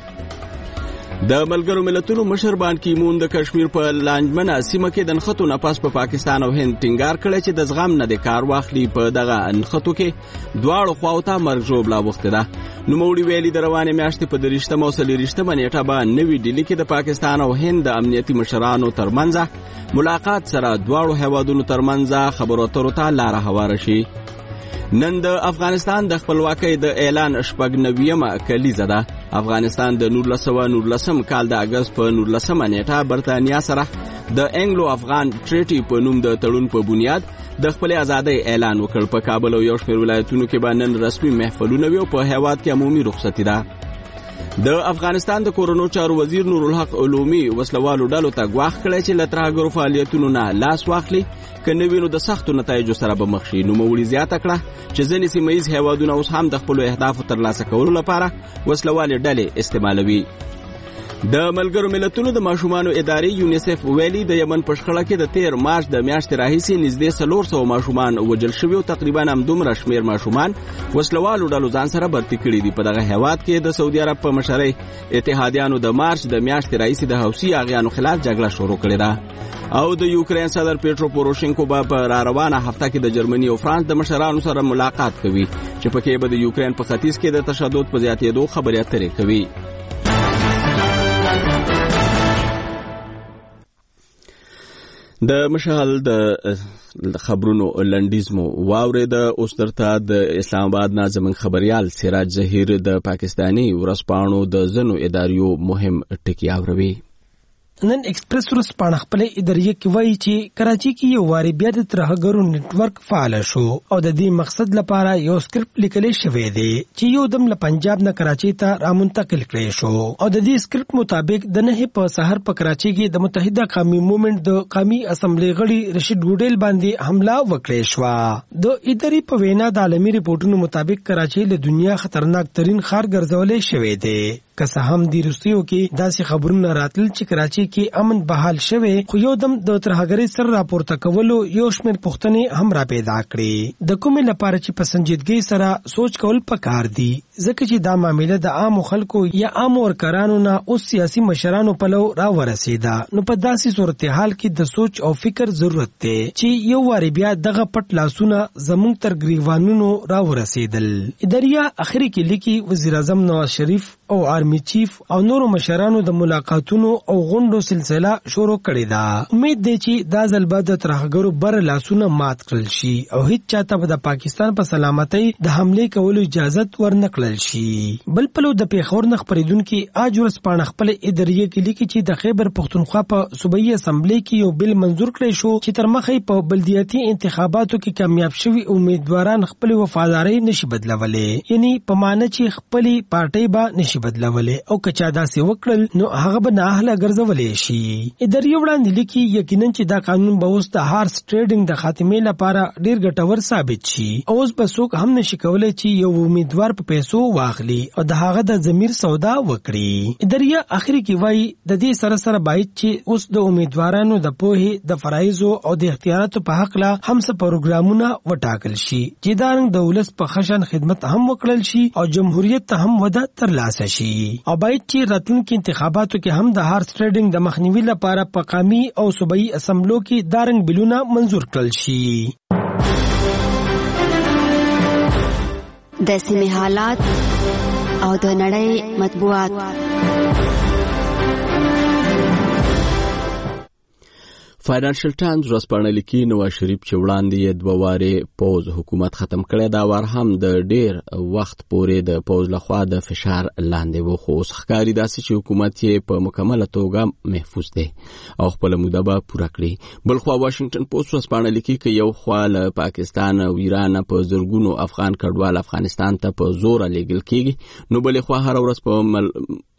د ملګرو ملتونو مشر بان کی مون د کشمیر په لانجمنه سیمه کې د نښتو نه پاس په پاکستان او هند ټینګار کړی چې د زغم نه د کار واخلي. په دغه نښتو کې دواړو خواو ته مرګ ژوبله اوښتې ده. نوموړي ویلي د روانې میاشتې په دېرشتمه او څلېرویشتمه نیټه به نوي ډیلي کې د پاکستان او هند د امنیتي مشرانو ترمنځ ملاقات سره دواړو هیوادونو ترمنځ خبرو اترو ته لاره هواره شي. نن د افغانستان د خپلواکۍ د اعلان شپږ نویمه کلیزه ده. افغانستان د نولس سوه نولسم کال د اګست په نولسمه نیټه برتانیا سره د انګلو افغان ټریټي په نوم د تړون په بنیاد د خپل ازادۍ اعلان وکړ. په کابل او یو شمېر ولایتونو کې به نن رسمي محفلونه وي او په هیواد کې عمومي رخصتي ده. د افغانستان د کورونو چارو وزیر نور الحق علومي وسلوالو ډلو ته ګواښ کړی چې له ترهګرو فعالیتونو نه لاس واخلي، که نه وي نو د سختو نتایجو سره به مخ شي. نوموړي زیاته کړه چې ځینې سیمه ییز هیوادونه اوس هم د خپلو اهدافو ترلاسه کولو لپاره وسلوالې ډلې استعمالوي. د ملګرو ملتونو د ماشومانو ادارې یونیسف ویلي د یمن په شخړه کې د تیر مارچ د میاشتې راهیسې نږدې څلور سوه ماشومان وژل شوي او تقریبا همدومره شمېر ماشومان وسلوالو ډلو ځان سره برتي کړي دي. په دغه هیواد کې د سعودي عرب په مشرۍ اتحادیانو د مارچ د میاشتې راهیسې د حوثي اغیانو خلاف جګړه شروع کړې ده. او د یوکرین صدر پیټرو پوروشینکو به په را روانه هفته کې د جرمني او فرانس د مشرانو سره ملاقات کوي چې پکې به د یوکرین په ختیځ کې د تشدد په زیاتېدو خبرې اترې کوي. د مشال د خبرونو لنډیزمو واورید. اوس درته د اسلام آباد نه زموږ خبريال سراج ظهیر د پاکستانی ورځپاڼو د ځینو اداریو مهم ټکي اوروي. نن ایکسپریس ورځپاڼه خپل ادارې کې وایي چې کراچي کې یو واري بیا د ترهګرو نتورک فعال شو او د دې مقصد لپاره یو سکرپټ لیکل شوی دی چې یو دم له پنجاب نه کراچي ته رامنتقل کړی شو او د دې سکرپټ مطابق د نه په سحر په کراچي کې د متحده قومي موومېنټ د قومي اسمبلی غړي رشید ډوډیل باندې حمله وکړې شو. د ادارې په وینا د عالمي ریپورتونو مطابق کراچي له دنیا خطرناک ترين ښار ګرځولې شوی دی. که څه هم د روسیو کې داسې خبرونه راتل چې کراچي کې امن بحال شوی، خو یو دم د ترهګرۍ سر راپورته کولو یو شمېر پوښتنې هم را پیدا کړې. د کومې لپاره چې په سنجیدګۍ سره سوچ کول پکار دي، ځکه چې دا معامله د عامو خلکو یا عامو ورکرانو نه اوس سیاسي مشرانو په لو را ورسېده. نو په داسې صورتحال کې د سوچ او فکر ضرورت دی چې یو واري بیا دغه پټ لاسونه زموږ تر ګریوانونو را ورسېدل. اداریه اخري کې لیکي وزیر اعظم نواز شریف او آرمی چیف او نورو مشرانو د ملاقاتونو او غونډو سلسله شروع کړې ده. امید دی چې دا ځل به د ترهګرو بر لاسونه مات کړل شي او هیڅ چاته به د پاکستان په سلامتۍ د حمله کولو اجازه ورنکړل شي. بل پلو د پیښور نه خبرېدونکي آج ورځپاڼه خپل ادارې کې لیکي چې د خیبر پښتونخوا په صوبایي اسمبلی کې یو بل منظور کړی شو چې تر مخې په بلدیاتي انتخاباتو کې کامیاب شوي امیدواران خپل وفاداري نشي بدلولې، یعنی په معنی چې خپل پارټي به نشي بدلولې او کچا داسې وکړل نو هغه به نه اهله ګرځولې شي. ادارې وړاندې لیکي یقینا چې دا قانون به اوس د هارس ټریډینګ د خاتمې لپاره ډیر ګټور ثابت شي. اوس به څوک هم نشي کولای چې یو امیدوار په پیسو واخلي او د هغه د ضمیر سودا وکړي. ادارې اخري کې وایي د دې سره سره باید چې اوس د امیدوارانو د پوهې د فرایضو او د اختیاراتو په حق لا هم څه پروګرامونه وټاکل شي چې دا رنګ د ولس په خشن خدمت هم وکړل شي او جمهوریت ته هم وده ترلاسه شي. او باید چې راتلونکي انتخاباتو کې هم د هارس ټریډینګ د مخنیوي لپاره په قومي او صوبایي اسمبلو کې دا رنګ بلونه منظور کړل شي. د سیمې حالات او د نړۍ مطبوعات. فاینانشل ټایمز ورځپاڼه لیکي نواز شریف چې وړاندې یې دوه وارې پوز حکومت ختم کړی دا وار هم د ډیر وخت پورې د پوز لخوا د فشار لاندې و خو اوس ښکاري داسې چې حکومت یې په مکمله توګه محفوظ دی او خپله موده به پوره کړي. بلخوا واشنګټن پوسټ ورځپاڼه لیکي که یو خوا له پاکستان او ایران په زرګونو افغان کډوال افغانستان ته په زوره لیږل کیږي نو بلې خوا هره ورځ په مل...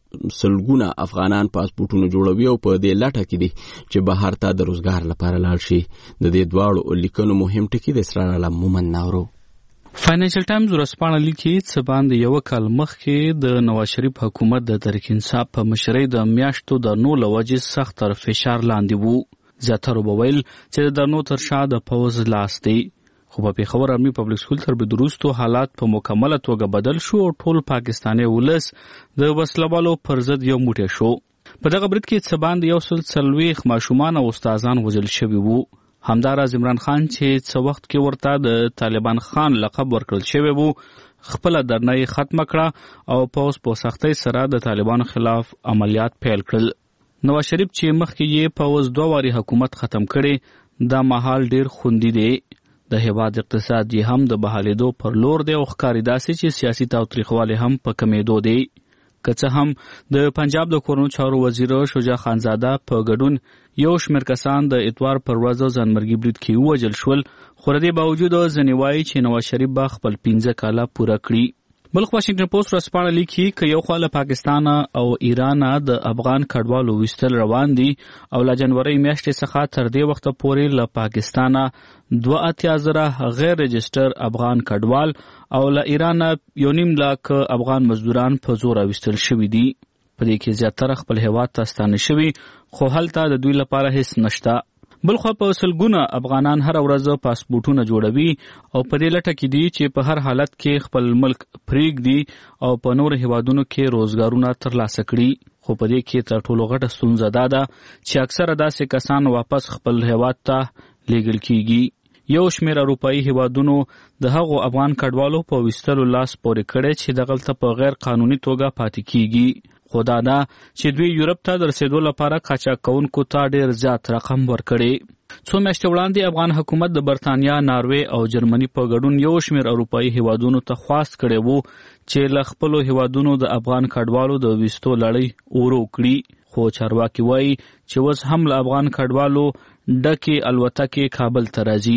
سلګونه افغانان پاسپورټونه جوړوي او په دې لټه کې دي چې بهر ته د روزګار لپاره لاړ شي. د دې دواړو لیکنو مهم ټکی د اسرار علم مومن ناورو. فاینانشل ټایمز ورځپاڼه لیکي چې باندې یو کال مخکې د نواز شریف حکومت د تحریک انصاف په مشرۍ د میاشتو د نو لوجې سخت تر فشار لاندې وو. زیاتره وویل چې د نو تر شا د پوز لاس دی خو په پیښور آرمي پبلک سکول تر بدروستو حالات په مکمله توګه بدل شو او ټول پاکستاني ولس د وسلوالو پر ضد یو موټی شو. په دغه برید کې څه باندې یو سل څلوېښت ماشومان او استادان وژل شوي وو. همداراز عمران خان چې څه وخت کې ورته د طالبان خان لقب ورکړل شوی وو خپله درنه یې ختمه کړه او پوځ په سختۍ سره د طالبانو خلاف عملیات پیل کړل. نواز شریف چې مخکې یې پوځ دوه وارې حکومت ختم کړی دا مهال ډیر خوندي دی. د هیواد اقتصاد یې هم د بحالېدو پر لور دی او ښکاري داسې چې سیاسي تاوتریخوالی هم په کمېدو دی. که څه هم د پنجاب د کورنیو چارو وزیر شجاع خانزاده په ګډون یو شمېر کسان د اتوار پر ورځ ځانمرګي برید کې ووژل شول خو د دې باوجود ځینې وایي چې نواز شریف به خپل پنځه کاله پوره کړي. بلخ واشنګټن پوسټ ورځپاڼه لیکي که یو خوا له پاکستان او ایران د افغان کډوالو ویستل روان دي او له جنورۍ میاشتې څخه تر دې وخته پورې له پاکستانه دوه اتیا زره غیر رجسټر افغان کډوال او له ایران یو نیم لاک افغان مزدوران په زور ویستل شوي دي. په دې کې زیاتره خپل هیواد ته ستانه شوي خو هلته د دوی لپاره هیڅ نشته. بلخوا په سلګونه افغانان هر ورځ پاسپورټونه جوړوي او په دې لټه کې دي چې په هر حالت کې خپل ملک پرېږدي او په نور هیوادونو کې روزګارونه ترلاسه کړي. خو په دې کې تر ټولو غټه ستونزه دا ده چې اکثره داسې کسان واپس خپل هیواد ته لیږل کیږي. یو شمېر اروپایي هیوادونو د هغو افغان کډوالو په ویستلو لاس پورې کړی چې دغلته په غیر قانوني توګه پاتې کیږي. خو دا ده چې دوی یورپ ته د رسېدو لپاره قاچاق کوونکو ته ډېر زیات رقم ورکړی. څو میاشتې وړاندې افغان حکومت د برتانیا، ناروې او جرمني په ګډون یو شمېر اروپایي هیوادونو ته خواست کړی وو چې له خپلو هیوادونو د افغان کډوالو د ویستو لړۍ ورو کړي. خو چارواکي وایي چې اوس هم له افغان کډوالو ډکې الوتکې کابل ته راځي.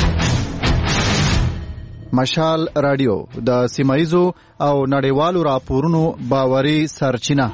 مشال رادیو د سیمایزو او نړیوالو راپورونو باوري سرچینه.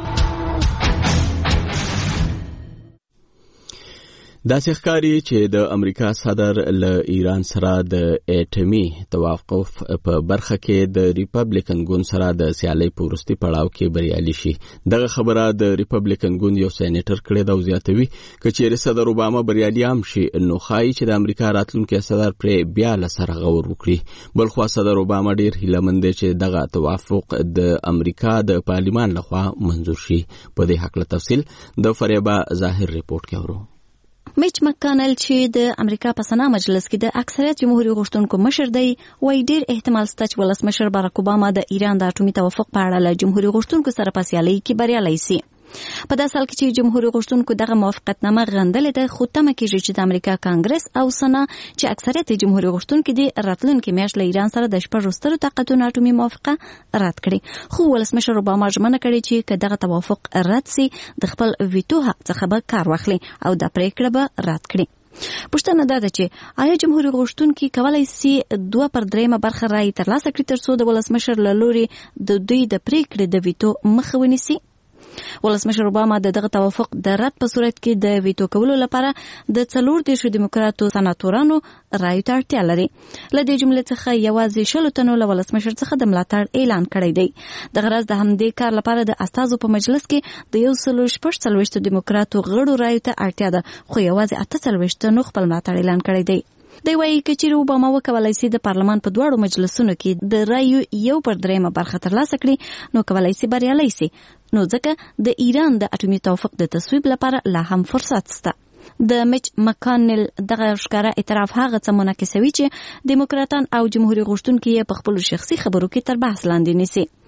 داسې ښکاري چې د امریکا صدر له ایران سره د اټومي توافق په برخه کې د ریپبلیکن ګوند سره د سیالۍ په وروستي پړاو کې بریالي شي. دغه خبره د ریپبلیکن ګوند یو سینیټر کړې ده او زیاتوي که چیرې صدر اوباما بریالي هم شي نو ښایي چې د امریکا راتلونکی صدر پرې بیا له سره غور وکړي. بلخوا صدر اوباما ډیر هیلهمند دی چې دغه توافق د امریکا د پارلیمان لخوا منظور شي. په دې هکله تفصیل د فریبا ظاهر ریپورت کې اورو. میچ مکانل چې د امریکا په سنا مجلس کې د اکثریت جمهوریت غوښتونکو مشر دی وایي ډیر احتمال شته چې ولسمشر باراک اوباما د ایران د اټومي توافق په اړه له جمهوریت غوښتونکو سره په سیالۍ کې بریالی شي. په داسې حال کې چې جمهوریت غوښتونکو دغه موافقتنامه غندلې ده خو تمه کېږي چې د امریکا کانګرس او سنا چې اکثریت جمهوریت غوښتونکو دي راتلونکي میاشت له ایران سره د شپږو سترو طاقتونو اټومي موافقه رد کړي. خو ولسمشر اوباما ژمنه کړې چې که دغه توافق رد سي د خپل ویټو حق څخه به کار واخلي او د پریکړه به رد کړي. پوښتنه دا ده چې آیا جمهوریت غوښتونکي کولای سي دوه پر درېیمه برخه رایې ترلاسه کړي تر څو د ولسمشر له لوري د دوی د پریکړې د ویټو مخه ونیسي؟ ولسمشر اوباما د دغه توافق د رد په صورت کې د ویټو کولو لپاره د څلور دیرشو دیموکراتو سناتورانو رایو ته اړتیا لري. له دې جملې څخه یوازې شلو تنو له ولسمشر څخه د ملاتړ اعلان کړی دی. دغه راز د همدې کار لپاره د استازو په مجلس کې د یو سلو شپږ څلوېښتو دیموکراتو غړو رایو ته اړتیا ده خو یوازې اته څلوېښت تنو خپل ملاتړ اعلان کړی دی. دی وایي که چیرې اوباما وکولای سي د پارلمان په دواړو مجلسونو کې د رایو یو پر درېیمه برخه ترلاسه کړي نو کولای سي بریالی سي، نو ځکه د ایران د اټومي توافق د تصویب لپاره لا هم فرصت شته. د میچ مکانل دغه ښکاره اعتراف هغه څه منعکسوي چې دیموکراتان او جمهوریت غوښتونکي یې په خپلو شخصي خبرو کې تر بحث لاندې نیسي.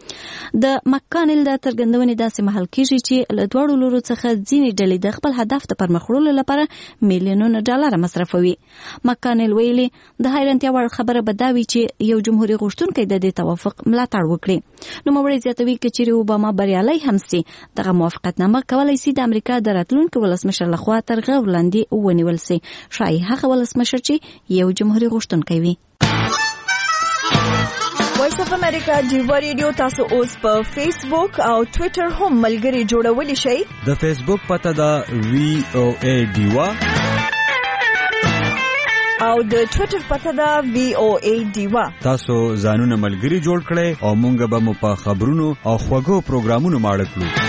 د مکانل د ترګندونې داسې محل کېږي چې له دواړو لورو څخه ځینې ډلې د خپل هدف ته پرمخ وړلو لپاره میلیونونه ډالر مصرفوي. مکانل ویلي د حیرانتیا وړ خبره به دا وي چې یو جمهوریت غوښتونکی د دې توافق ملاتړ وکړي. نوموړی زیاتوي که چیرې اوباما بریالی هم سي دغه موافقتنامه کولی سي د امریکا د راتلونکي ولسمشر لخوا تر غور لاندې ونیول سي، ښایي هغه ولسمشر چې یو جمهوریت غوښتونکی وي. وایس اف امریکا ډیوا ریډیو تاسو اوس په فیسبوک او ټوئیټر هم ملګري جوړولی شئ. د فیسبوک پته ده وی او ای ډیوا او د ټوئیټر پته ده وی او ای ډیوا. تاسو ځانونه ملګري جوړ کړئ او مونږ به مو په خبرونو او خوږو پروګرامونو ماړه کړو.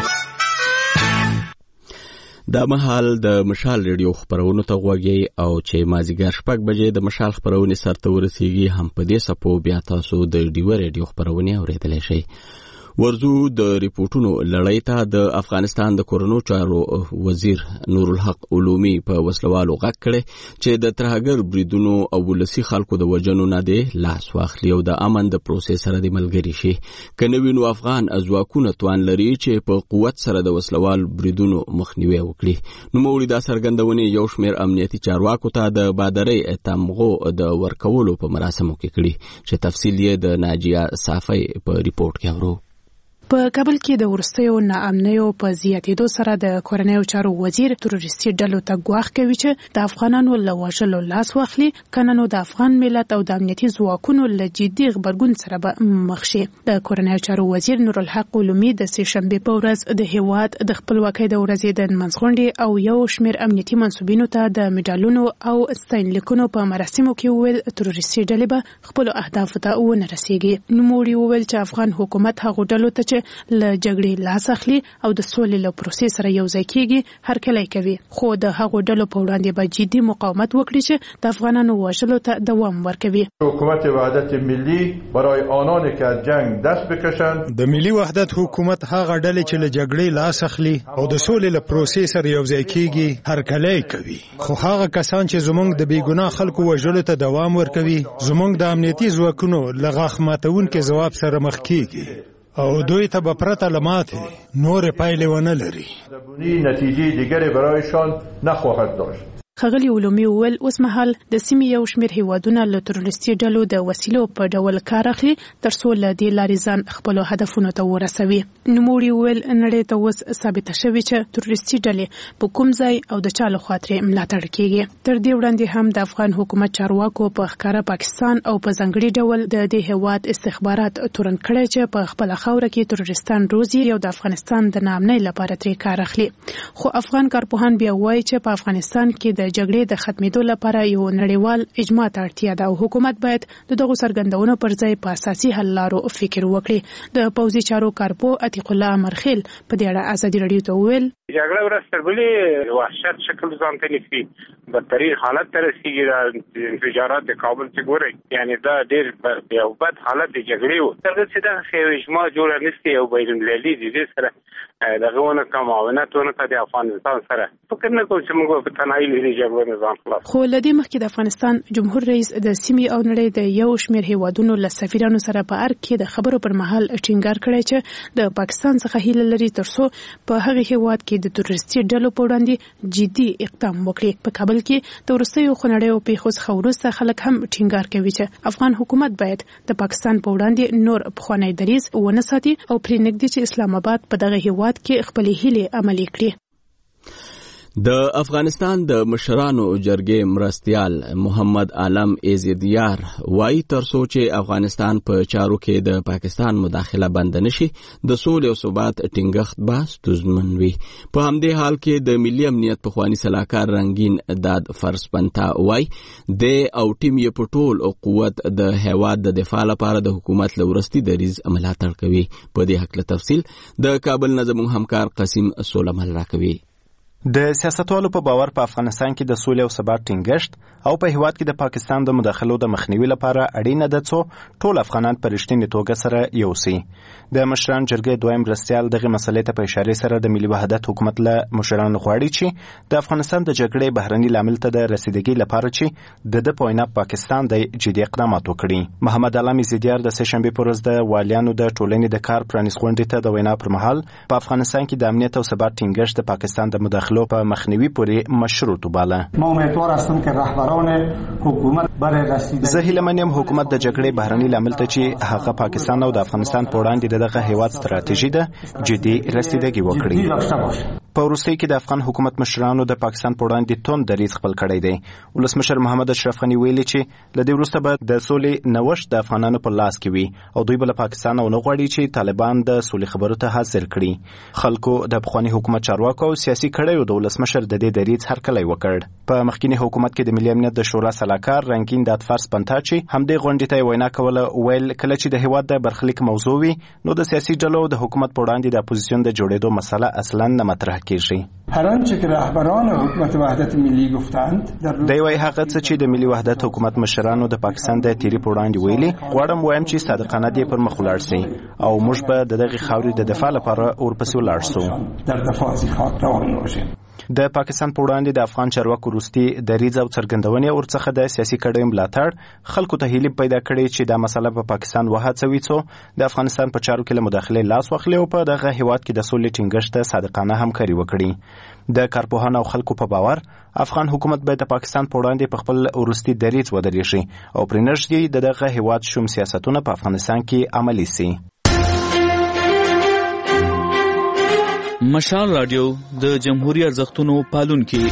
دا مهال د مشال ریډیو خبرونو ته غوږی او چې مازیګر شپږ بجې د مشال خبرونه سرته ورسیږي هم په دې سپو بیا تاسو د ډیو ریډیو خبرونه اوریدلی شئ. ورزو د ریپورتونو لړۍ ته د افغانستان د کورونو چارو وزیر نور الحق علومي په وسلوالو غږ کړي چې د ترهګر بریدونو او ولسی خلکو د وجنو نه دی لاس واخلي او د امن د پروسس سره د ملګری شي. کنه وینو افغان ازواکونه توان لري چې په قوت سره د وسلوال بریدونو مخنیوي وکړي. نو مولي دا سرګندونه یو شمیر امنیتي چارواکو ته د بادرۍ تمغو د ورکولو په مراسمو کې کړي چې تفصیل یې د ناجیه صافی په ریپورت کې اورو. په کابل کې د ورستیو ناامنیو په زیاتېدو سره د کورنیو چارو وزیر تروریستي ډلو ته ګواښ کوي چې د افغانانو له وژلو لاس واخلي، کنه نو د افغان ملت او د امنیتي ځواکونو له جدي غبرګون سره به مخ شي. د کورنیو چارو وزیر نور الحق علومي د سې شنبې په ورځ د هیواد د خپلواکۍ د ورځې د نمانځغونډې او یو شمیر امنیتي منسوبینو ته د میډالونو او ستاینلیکونو په مراسمو کې وویل تروریستي ډلې به خپلو اهدافو ته ونه رسیږي. نوموړي وویل چې افغان حکومت هغو ډلو ته چې له جګړې لاس اخلي او د سولې له پروسې سره یو ځای کېږي هرکلی کوي، خو د هغو ډلو په وړاندې به جدي مقاومت وکړي چې د افغانانو وژلو ته دوام ورکوي. حکومت وحدت ملی برای آنانی که از جنگ دست بکشند. د ملي وحدت حکومت هغه ډلې چې له جګړې لاس اخلي او د سولې له پروسې سره یو ځای کېږي هرکلی کوي، خو هغه کسان چې زموږ د بېګناه خلکو وژلو ته دوام ورکوي زموږ د امنیتي ځواکونو له غاښ ماتونکي ځواب سره مخ کېږي او دوی ته به پرته له ماتې نورې پایلې ونه لري. نتیجه دیگری برایشان نخواهد داشت. ښاغلي علومي وویل اوس مهال د سیمې یو شمېر هیوادونه له تروریستي ډلو د وسیلو په ډول کار اخلي تر څو له دې لارې ځان خپلو هدفونو ته ورسوي. نوموړي وویل نړۍ ته اوس ثابته شوې چې تروریستي ډلې په کوم ځای او د چا لخوا ترې ملاتړ کېږي. تر دې وړاندې هم د افغان حکومت چارواکو په ښکاره پاکستان او په ځانګړي ډول د دې هیواد استخبارات تورن کړی چې په خپله خاوره کې تروریستان روزي او د افغانستان د ناامنۍ لپاره ترې کار اخلي. خو افغان کارپوهان بیا وایي چې په افغانستان کې د جګړې د ختمېدو لپاره یو نړیوال اجماع ته اړتیا ده او حکومت باید د دغو څرګندونو پر ځای په اساسي حل لارو فکر وکړي. د پوځي چارو کارپو عتیق الله مرخیل په دې اړه ازادي راډیو ته وویل جګړه ورځ تر بلې وحشت شکل ځان ته نیسي، بدترین حالت ته رسېږي. د انفجارات د کابل چې ګورئ یعنې دا ډېر یو بد حالت د جګړې و. تر دې چې دغسې یو اجماع جوړه نه شي او بینالمللي د دې سره دغه ونه کړه معاونت ونه کړه د افغانستان سره، فکر نه کوم چې موږ په تنهایي له دې جګړې نه ځان خلاص. خو له دې مخکې د افغانستان جمهور رئیس د سیمې او نړۍ د یو شمېر هیوادونو له سفیرانو سره په ارګ کې د خبرو پر مهال ټینګار کړی چې د پاکستان څخه هیله لري تر څو په هغه هیواد کې د تروریستي ډلو په وړاندې جدي اقدام وکړي. په کابل کې د وروستیو خونړیو پیښو څخه وروسته خلک هم ټینګار کوي چې افغان حکومت باید د پاکستان په وړاندې نور پخوانی دریځ ونه ساتي او پرې نږدې چې اسلام آباد په دغه هیواد کې خپلې هیلې عملي کړي. د افغانستان د مشرانو جرګې مرستیال محمد عالم ایزیدیار وایي تر څو چې افغانستان په چارو کې د پاکستان مداخله بند نشي د سولې او ثبات ټینګښت به ستونزمن وي. په همدې حال کې د ملي امنیت پخوانی سلاکار رنگین داد فرسپنتا وایي د او ټیم یې په ټول قوت د هیواد د دفاع لپاره د حکومت له ورستي دریځ ملاتړ کوي. په دې حق له تفصیل د کابل نه زموږ همکار قاسم سولمل راکوي. د سیاستوالو په باور په افغانستان کې د سولې او ثبات ټینګښت او په هیواد کې د پاکستان د مداخلو د مخنیوي لپاره اړینه ده څو ټول افغانان په رښتینې توګه سره یو سي. د مشران جرګې دویم مرستیال دغه مسلې ته په اشاره سره د ملي وحدت حکومت له مشرانو غواړي چې د افغانستان د جګړې بهرني لامل ته د رسیدګۍ لپاره چې د د پوینا پاکستان د جدي اقدامات وکړي. محمد علامه زیدیار د سهشنبه پر ورځ د والیانو د ټولنې د کار پرانیست غونډې ته د وینا پر مهال په افغانستان کې د امنیت او ثبات ټینګښت د پاکستان د مداخلو په مخنیوي پورې مشروط وباله. ما امیدوار هستم که رهبران حکومت برای رسیدگی زه هیله من یم حکومت د جګړې بهرني لامل ته چې هغه پاکستان او د افغانستان په وړاندې دغه هیواد ستراتیژي ده جدي رسیدګي وکړي. په وروستۍ کې د افغان حکومت مشرانو د پاکستان په وړاندې توند دریځ خپل کړی دی. ولسمشر محمد اشرف غني ویلي چې له دې وروسته به د سولې نوښت د افغانانو په لاس کې وي او دوی به له پاکستان نه غواړي چې طالبان د سولې خبرو ته حاضر کړي. خلکو د پخواني حکومت چارواکو او سیاسي کړیو د ولسمشر د دې دریځ هرکلی وکړ. په مخکینی حکومت کې د ملي امنیت د شورا سلاکار رنګین دادفرس پنتاچي همدې غونډې ته وینا کوله. ویل کله چې د هیواد د برخلیک موضوع وي نو د سیاسي ډلو د حکومت په وړاندې د اپوزیسیون د جوړېدو مسله اصلا نه مطرح کیږي. هر آنچه که رهبران حکومت وحدت ملی گفتند دی وايي هغه څه چې د ملي وحدت حکومت مشرانو د پاکستان د تیری په وړاندې ویلي غواړم وایم چې صادقانه دې پر مخ ولاړ سي او موږ به د دغه خاورې د دفاع لپاره ورپسې ولاړ سو. در دفاع از خاک روان باشیم. د پاکستان په وړاندې د افغان چارواکو وروستي دریځ او څرګندونې ورڅخه د سیاسي کډوالو ملاتړ خلکو ته هیله پیدا کړې چې دا مسله په پاکستان وهڅوي څو د افغانستان په چارو کې له مداخلې لاس واخلي او په دغه هیواد کې د سولې ټینګښت ته صادقانه همکاري وکړي. د کارپوهانو او خلکو په باور افغان حکومت باید د پاکستان په وړاندې په خپل وروستي دریځ ودرېږي او پرې نږدې د دغه هیواد شوم سیاستونه په افغانستان کې عملي سي. مشال رادیو د جمهوریت ارزښتونو پالونکي.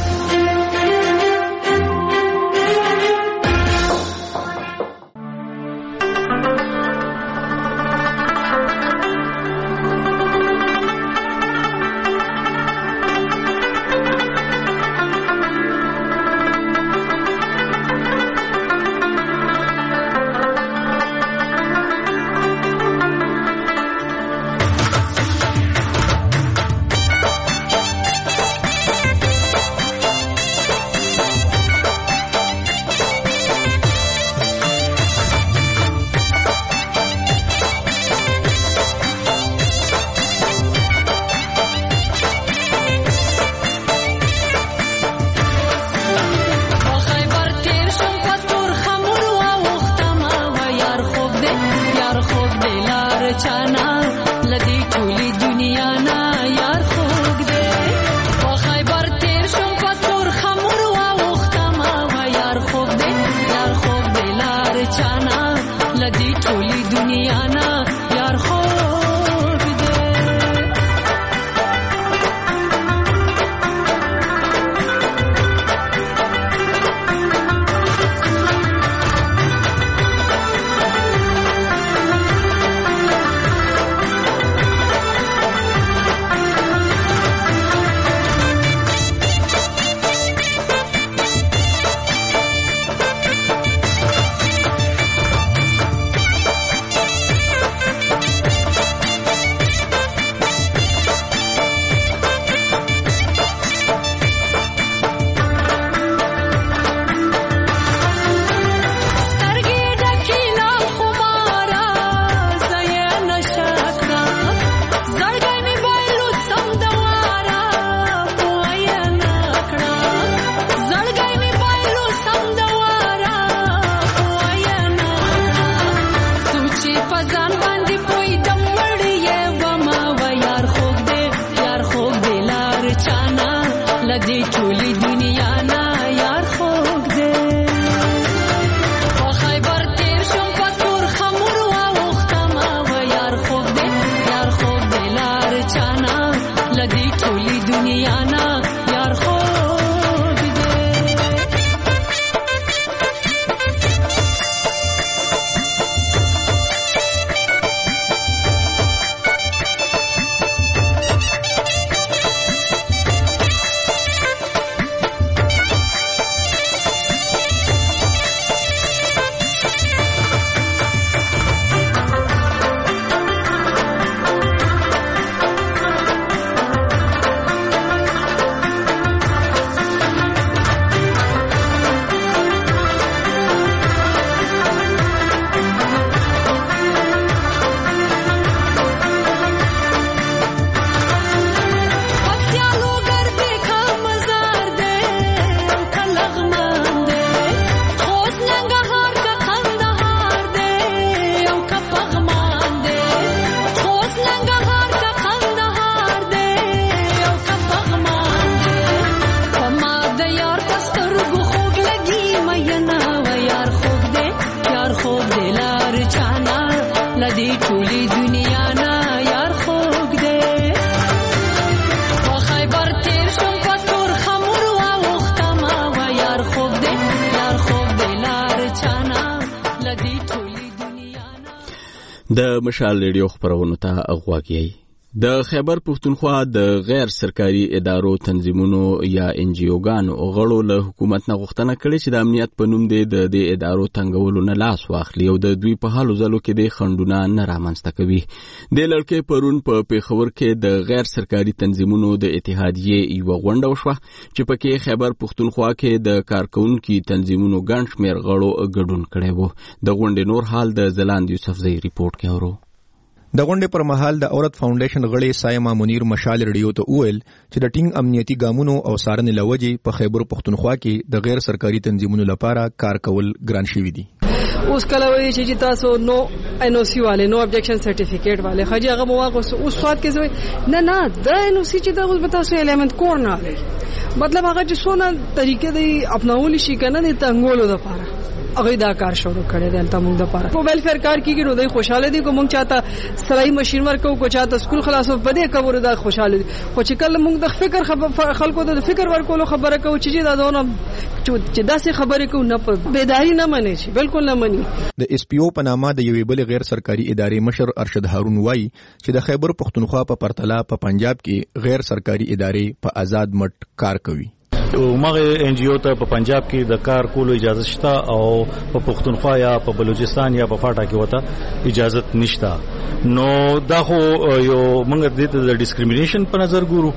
د مشال ریډیو خبرونه ته اغواګي. د خیبر پښتونخوا د غیر سرکاري ادارو تنظیمونو یا ان جی اوګانو غړو له حکومت نه غوښتنه کړې چې د امنیت په نوم د دې ادارو تنګولو نه لاس واخلي او د دوی په حالو ځلو کې د خندونه نه رامنځته کوي. د لړکې پرون په پیښور کې د غیر سرکاري تنظیمونو د اتحادیې یو غونډه وشوه چې پکې خیبر پښتونخوا کې د کارکونکو تنظیمونو ګڼ شمېر غړو ګډون کړی وو. د غونډې نور حال د زلاند یوسفزئی ریپورت کې اورو. د غونډې پر مهال د اورت فاونډیشن غړي سایما منیر مشال ریډیو ته وویل چې د ټینګ امنیتي ګامونو او سارنې لوجې په خیبر پښتونخوا کې د غیر سرکاري تنظیمونو لپاره کار کول ګران شوي دي. اوس کله وایي چې تاسو نو ان او سی والے نو ابجیکشن سرټیفیکیټ والے خاجي هغه مواقع اوس وخت کې نه نه د ان او سی چې د اوس تاسو الیمنت کور نه لري مطلب هغه چې څونه طریقې دی اپناول شي کنه د تنګولو لپاره هغه دا کار شروع کړی دی ته موږ د پاره په ویلفیر کار کېږي نو دوی خوشاله دي کوم چاته سړی ماشين ورکو کو چاته سکول خلاصو بده کور دا خوشاله دي خو چې کله موږ د فکر خلکو د فکر ورکولو خبره کوو چې دا دونه چې داسې خبرې کوو نه په بیداری نه مني شي بالکل نه مني. د اس پی او په نامه د یوې بل غیر سرکاري ادارې مشر ارشد هارون وایي چې د خیبر پښتونخوا په پرتله په پنجاب کې غیر سرکاري ادارې په آزاد مټ کار کوي. مغه ان جی او ته په پنجاب کې د کار کولو اجازه شته او په پښتونخوا یا په بلوچستان یا په فاټا کې وته اجازه نشته. نو دا خو یو موږ د دې د ډیسکریمینیشن په نظر ګورو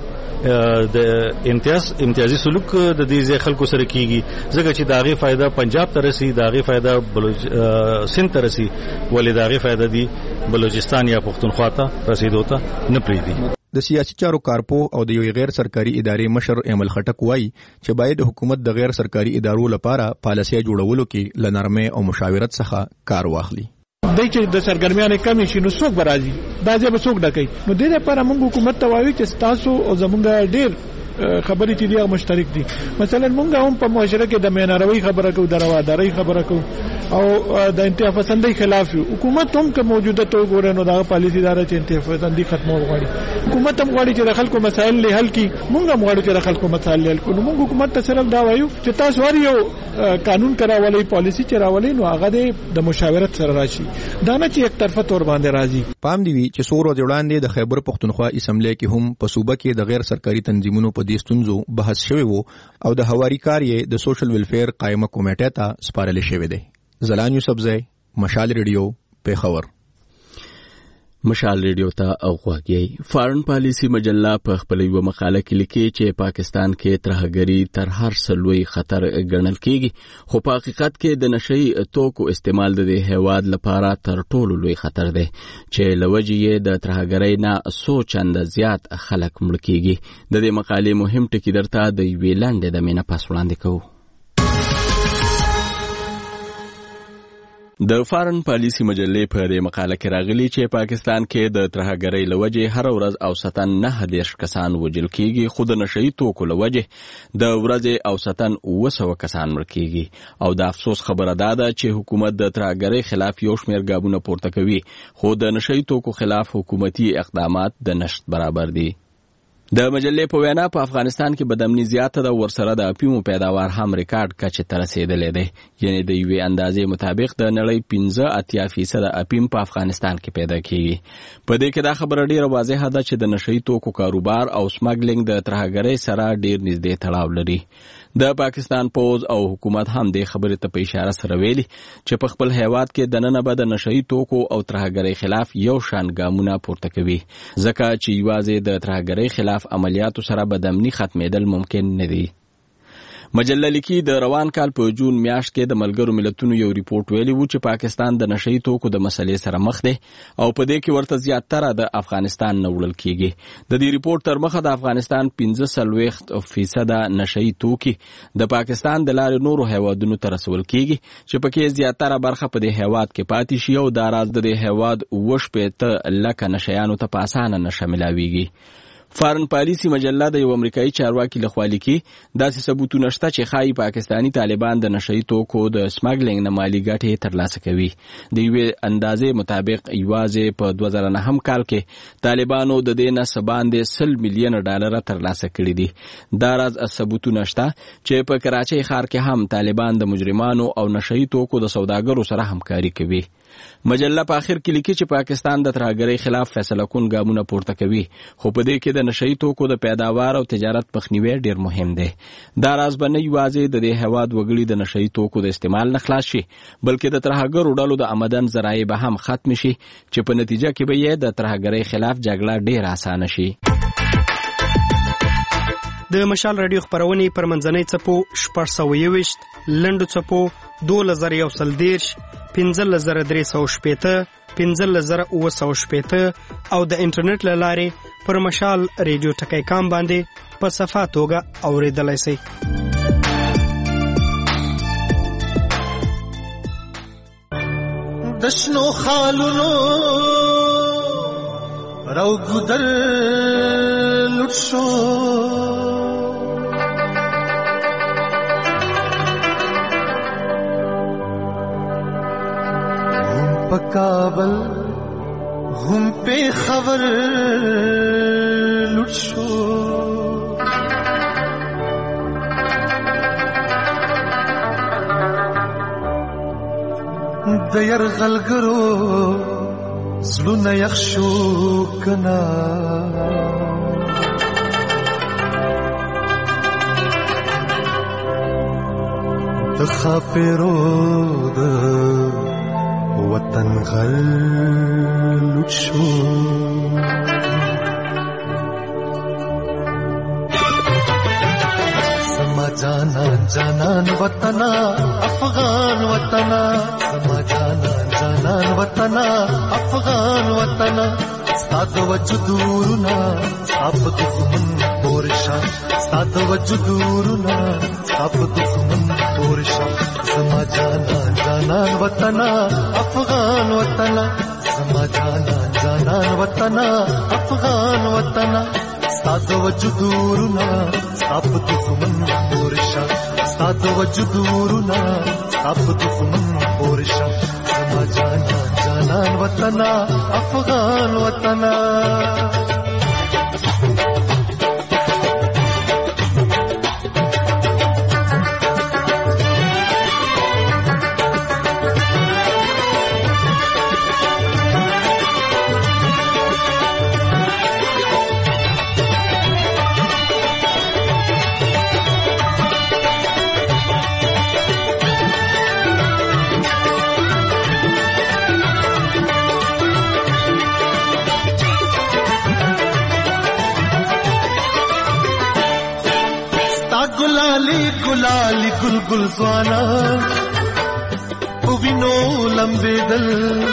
د امتیاز امتیازي سلوک د دې خلکو سره کیږي ځکه چې داغه فائدہ پنجاب ته رسي داغه فائدہ بلوچ سند ته رسي ولې داغه فائدہ دی بلوچستان یا پښتونخوا ته رسیدو ته نه پریږدي. د سیاسي چارو کارپو او د یو غیر سرکاري ادارې مشر ایمل خټک وایي چې باید حکومت د غیر سرکاري ادارو لپاره پالیسي جوړولو کې لنرمه او مشاورت څخه کار واخلي. دای چې د سرګرمیانه کمی شي نو څوک برازي دا ځکه څوک ډکې نو د دې لپاره موږ حکومت ته وایو چې تاسو او زمونږ ډیر خبرې چې دی مشترک دي. مثلا موږ هم په معاشره کې د میناروي خبره کوو د رواداري خبره کوو او د انتها پسندۍ خلاف یو. حکومت هم که موجوده تو ګورنو نو دا پالیسی دار چې انتها پسندۍ ختمول غواړي. حکومت هم غواړي چې د خلکو مسایل له حل کړي موږ هم غواړو چې د خلکو مسایل له حل کړو. موږ حکومت ته صرف دا وایو چې تاسو وایو یو قانون کراولي پالیسی چراولي نو هغه د مشاورت سره راشي دا نه چې یک طرفه تور باندې راځي. پام دی وی چې سور وړاندې د خیبر پښتونخوا اسمبلی کې هم په صوبه کې د غیر سرکاري تنظیمونو په دې ستونزو بحث شوی وو او د هواري کار یې د سوشل ویلفیر قائمه کمیټه ته سپارل شوی دی. زلان یوسفزئی مشال ریډیو پیښور. مشال ریډیو ته اوغواګي. فارن پالیسی مجله په خپل یو مقاله کې لیکي چې پاکستان کې ترهګری تر هر څه لوی خطر ګڼل کیږي خو په حقیقت کې د نشئی توکو استعمال د هیواد لپاره تر ټولو لوی خطر دی چې لوجې د ترهګری نه څو چنده زیات خلک مړ کیږي. د دې مقالې مهم ټکی درته د یوې لاندې د مینه پاس وړاندې کوو. د فارن پالیسی مجلې په دې مقاله کې راغلي چې پاکستان کې د ترهګرۍ لوجې هر ورځ اوسطاً نه دیرش کسان وژل کیږي خو د نشئی توکو لوجې د ورځې اوسطاً اوه سوه کسان مړ کیږي او د افسوس خبره دا ده چې حکومت د ترهګرۍ خلاف یو شمېر ګامونه پورته کوي خو د نشئی توکو خلاف حکومتي اقدامات د نشت برابر دي. د مجلې په وینا په افغانستان کې بدامني زیاته ده ورسره د اپیمو پیداوار هم ریکارډ کچې ته رسیدلی دی. یعنی د یوې اندازې مطابق د نړۍ پنځه اتیا فیصده اپیم په افغانستان کې پیدا کیږي. په دې کې دا خبره ډیره واضحه ده چې د نشئی توکو کاروبار او سمګلینګ د ترهګرۍ سره ډیر نږدې تړاو لري. د پاکستان پوز او حکومت هم د خبرې ته په اشاره سره ویلي چې په خپل هیواد کې د نن به د نشئی توکو او ترهګرۍ خلاف یو شان ګامونه پورته کوي ځکه چې یوازې د ترهګرۍ خلاف عملیاتو سره به د امني ختمېدل ممکن نه دي. مجله لیکي د روان کال په جون میاشت کې د ملګرو ملتونو یو ریپورت ویلی و چې پاکستان د نشئی توکو د مسلې سره مخ دی او په دې کې ورته زیاتره د افغانستان نه وړل کیږي. د دې ریپورت تر مخه د افغانستان پنځه څلوېښت فیصده نشئی توکي د پاکستان د لارې نورو هیوادونو ته رسول کیږي چې پکې زیاتره برخه په دې هیواد کې پاتې شي او دا راز د دې هیواد اوه شپېته لکه نشیانو ته په اسانه نشه ملاویږي. فارن پالیسی مجله د یو امریکایي چارواکي لخوا لیکي داسې ثبوتونه شته چې ښایي پاکستانی طالبان د نشئی توکو د سمګلینګ نه مالي ګټې ترلاسه کوي. د یوې اندازې مطابق یوازې په دوه زره نهم کال کې طالبانو د دې نه څه باندې سل میلیونه ډالره ترلاسه کړي دي. دا راز ثبوتونه شته چې په کراچۍ ښار کې هم طالبان د مجرمانو او نشئی توکو د سوداګرو سره همکاري کوي. مجله په اخر کې لیکي چې پاکستان د ترهګرۍ خلاف فیصله کون ګامونه پورته کوي، خو په دې کې د نشئی توکو د پیداوار او تجارت مخنیوي ډیر مهم دی. دا راز به نه یوازې د دې هیواد وګړي د نشئی توکو د استعمال نه خلاص شي، بلکې د ترهګرو ډلو د آمدن ذرایع به هم ختم شي چې په نتیجه کې به یې د ترهګرۍ خلاف جګړه ډیر اسانه شي. د مشال رادیو خبرونه پر منځنۍ څپو شپږ سوه یوویشت، لنډو څپو دولس زره یو سل دېرش، پنځلس زره درې سوه شپېته، پنځلس زره اووه سوه شپېته او د انټرنیټ له لارې پر مشال رادیو ټکی کام باندې په صفه توګه اورېدلی شئ. د شنو خالونو راو ګودر لوټ شو، په کابل هم په خبر لوټ شو، د یرغلګرو زړونه یخ شو کنا، د خاپیرو د وطن غل لوټ شو، سما جانان جانان وطنا افغان وطنا، سما جانان جانان وطنا افغان وطنا، ستاد وجودورنا اپ دښمن پورشا، ستاد وجودورنا اپ دښمن پورشا، سما جانان جانان وطنا افغان وطنا، سما جانان جانان وطنا افغان وطنا، ستاد وجودورنا اپ دښمن پورشا، ستاد وجودورنا اپ دښمن پورشا، سما جانان جانان وطنا افغان وطنا. गुलाली गुलगुल ज़वाना उविनो लंबे दल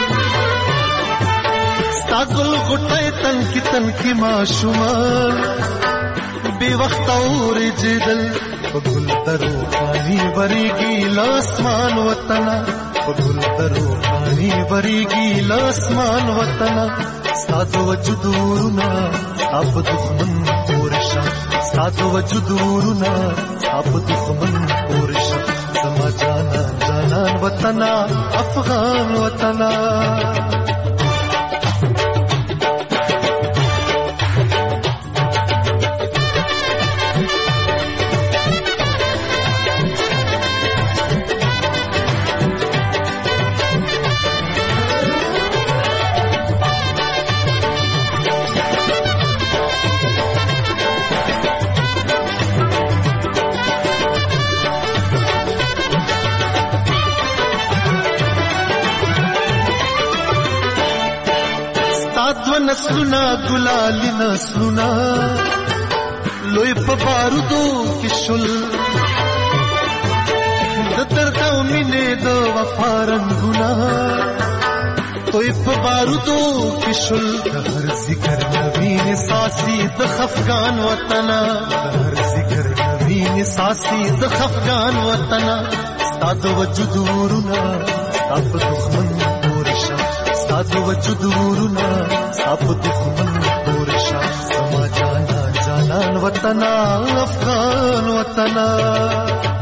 स्तागुल गुटाए तन की तन की माशुमान बेवक्त और जिदल गुल दरो पानी भरेगी लासमान वतना, गुल दरो पानी भरेगी लासमान वतना, स्ताद वजुदूरना अब दुश्मन पोरशा, स्ताद वजुदूरना अब दुश्मन पोरशा, समा जाना जानान वतना अफगान वतना. नस्लुना गुलाली नस्लुना लोई पबारुदो किशुल दर्दा मिने दो वफारंगुना तोई पबारुदो किशुल हर जिक्र नवीन सासी द अफगान वतना, हर जिक्र नवीन सासी द अफगान वतना, स्ताद वजुदूरना अब दुश्मन पोरशा, स्ताद वजुदूरना अब दुश्मन पोरशा, समा जाना जानान वतना अफगान वतना.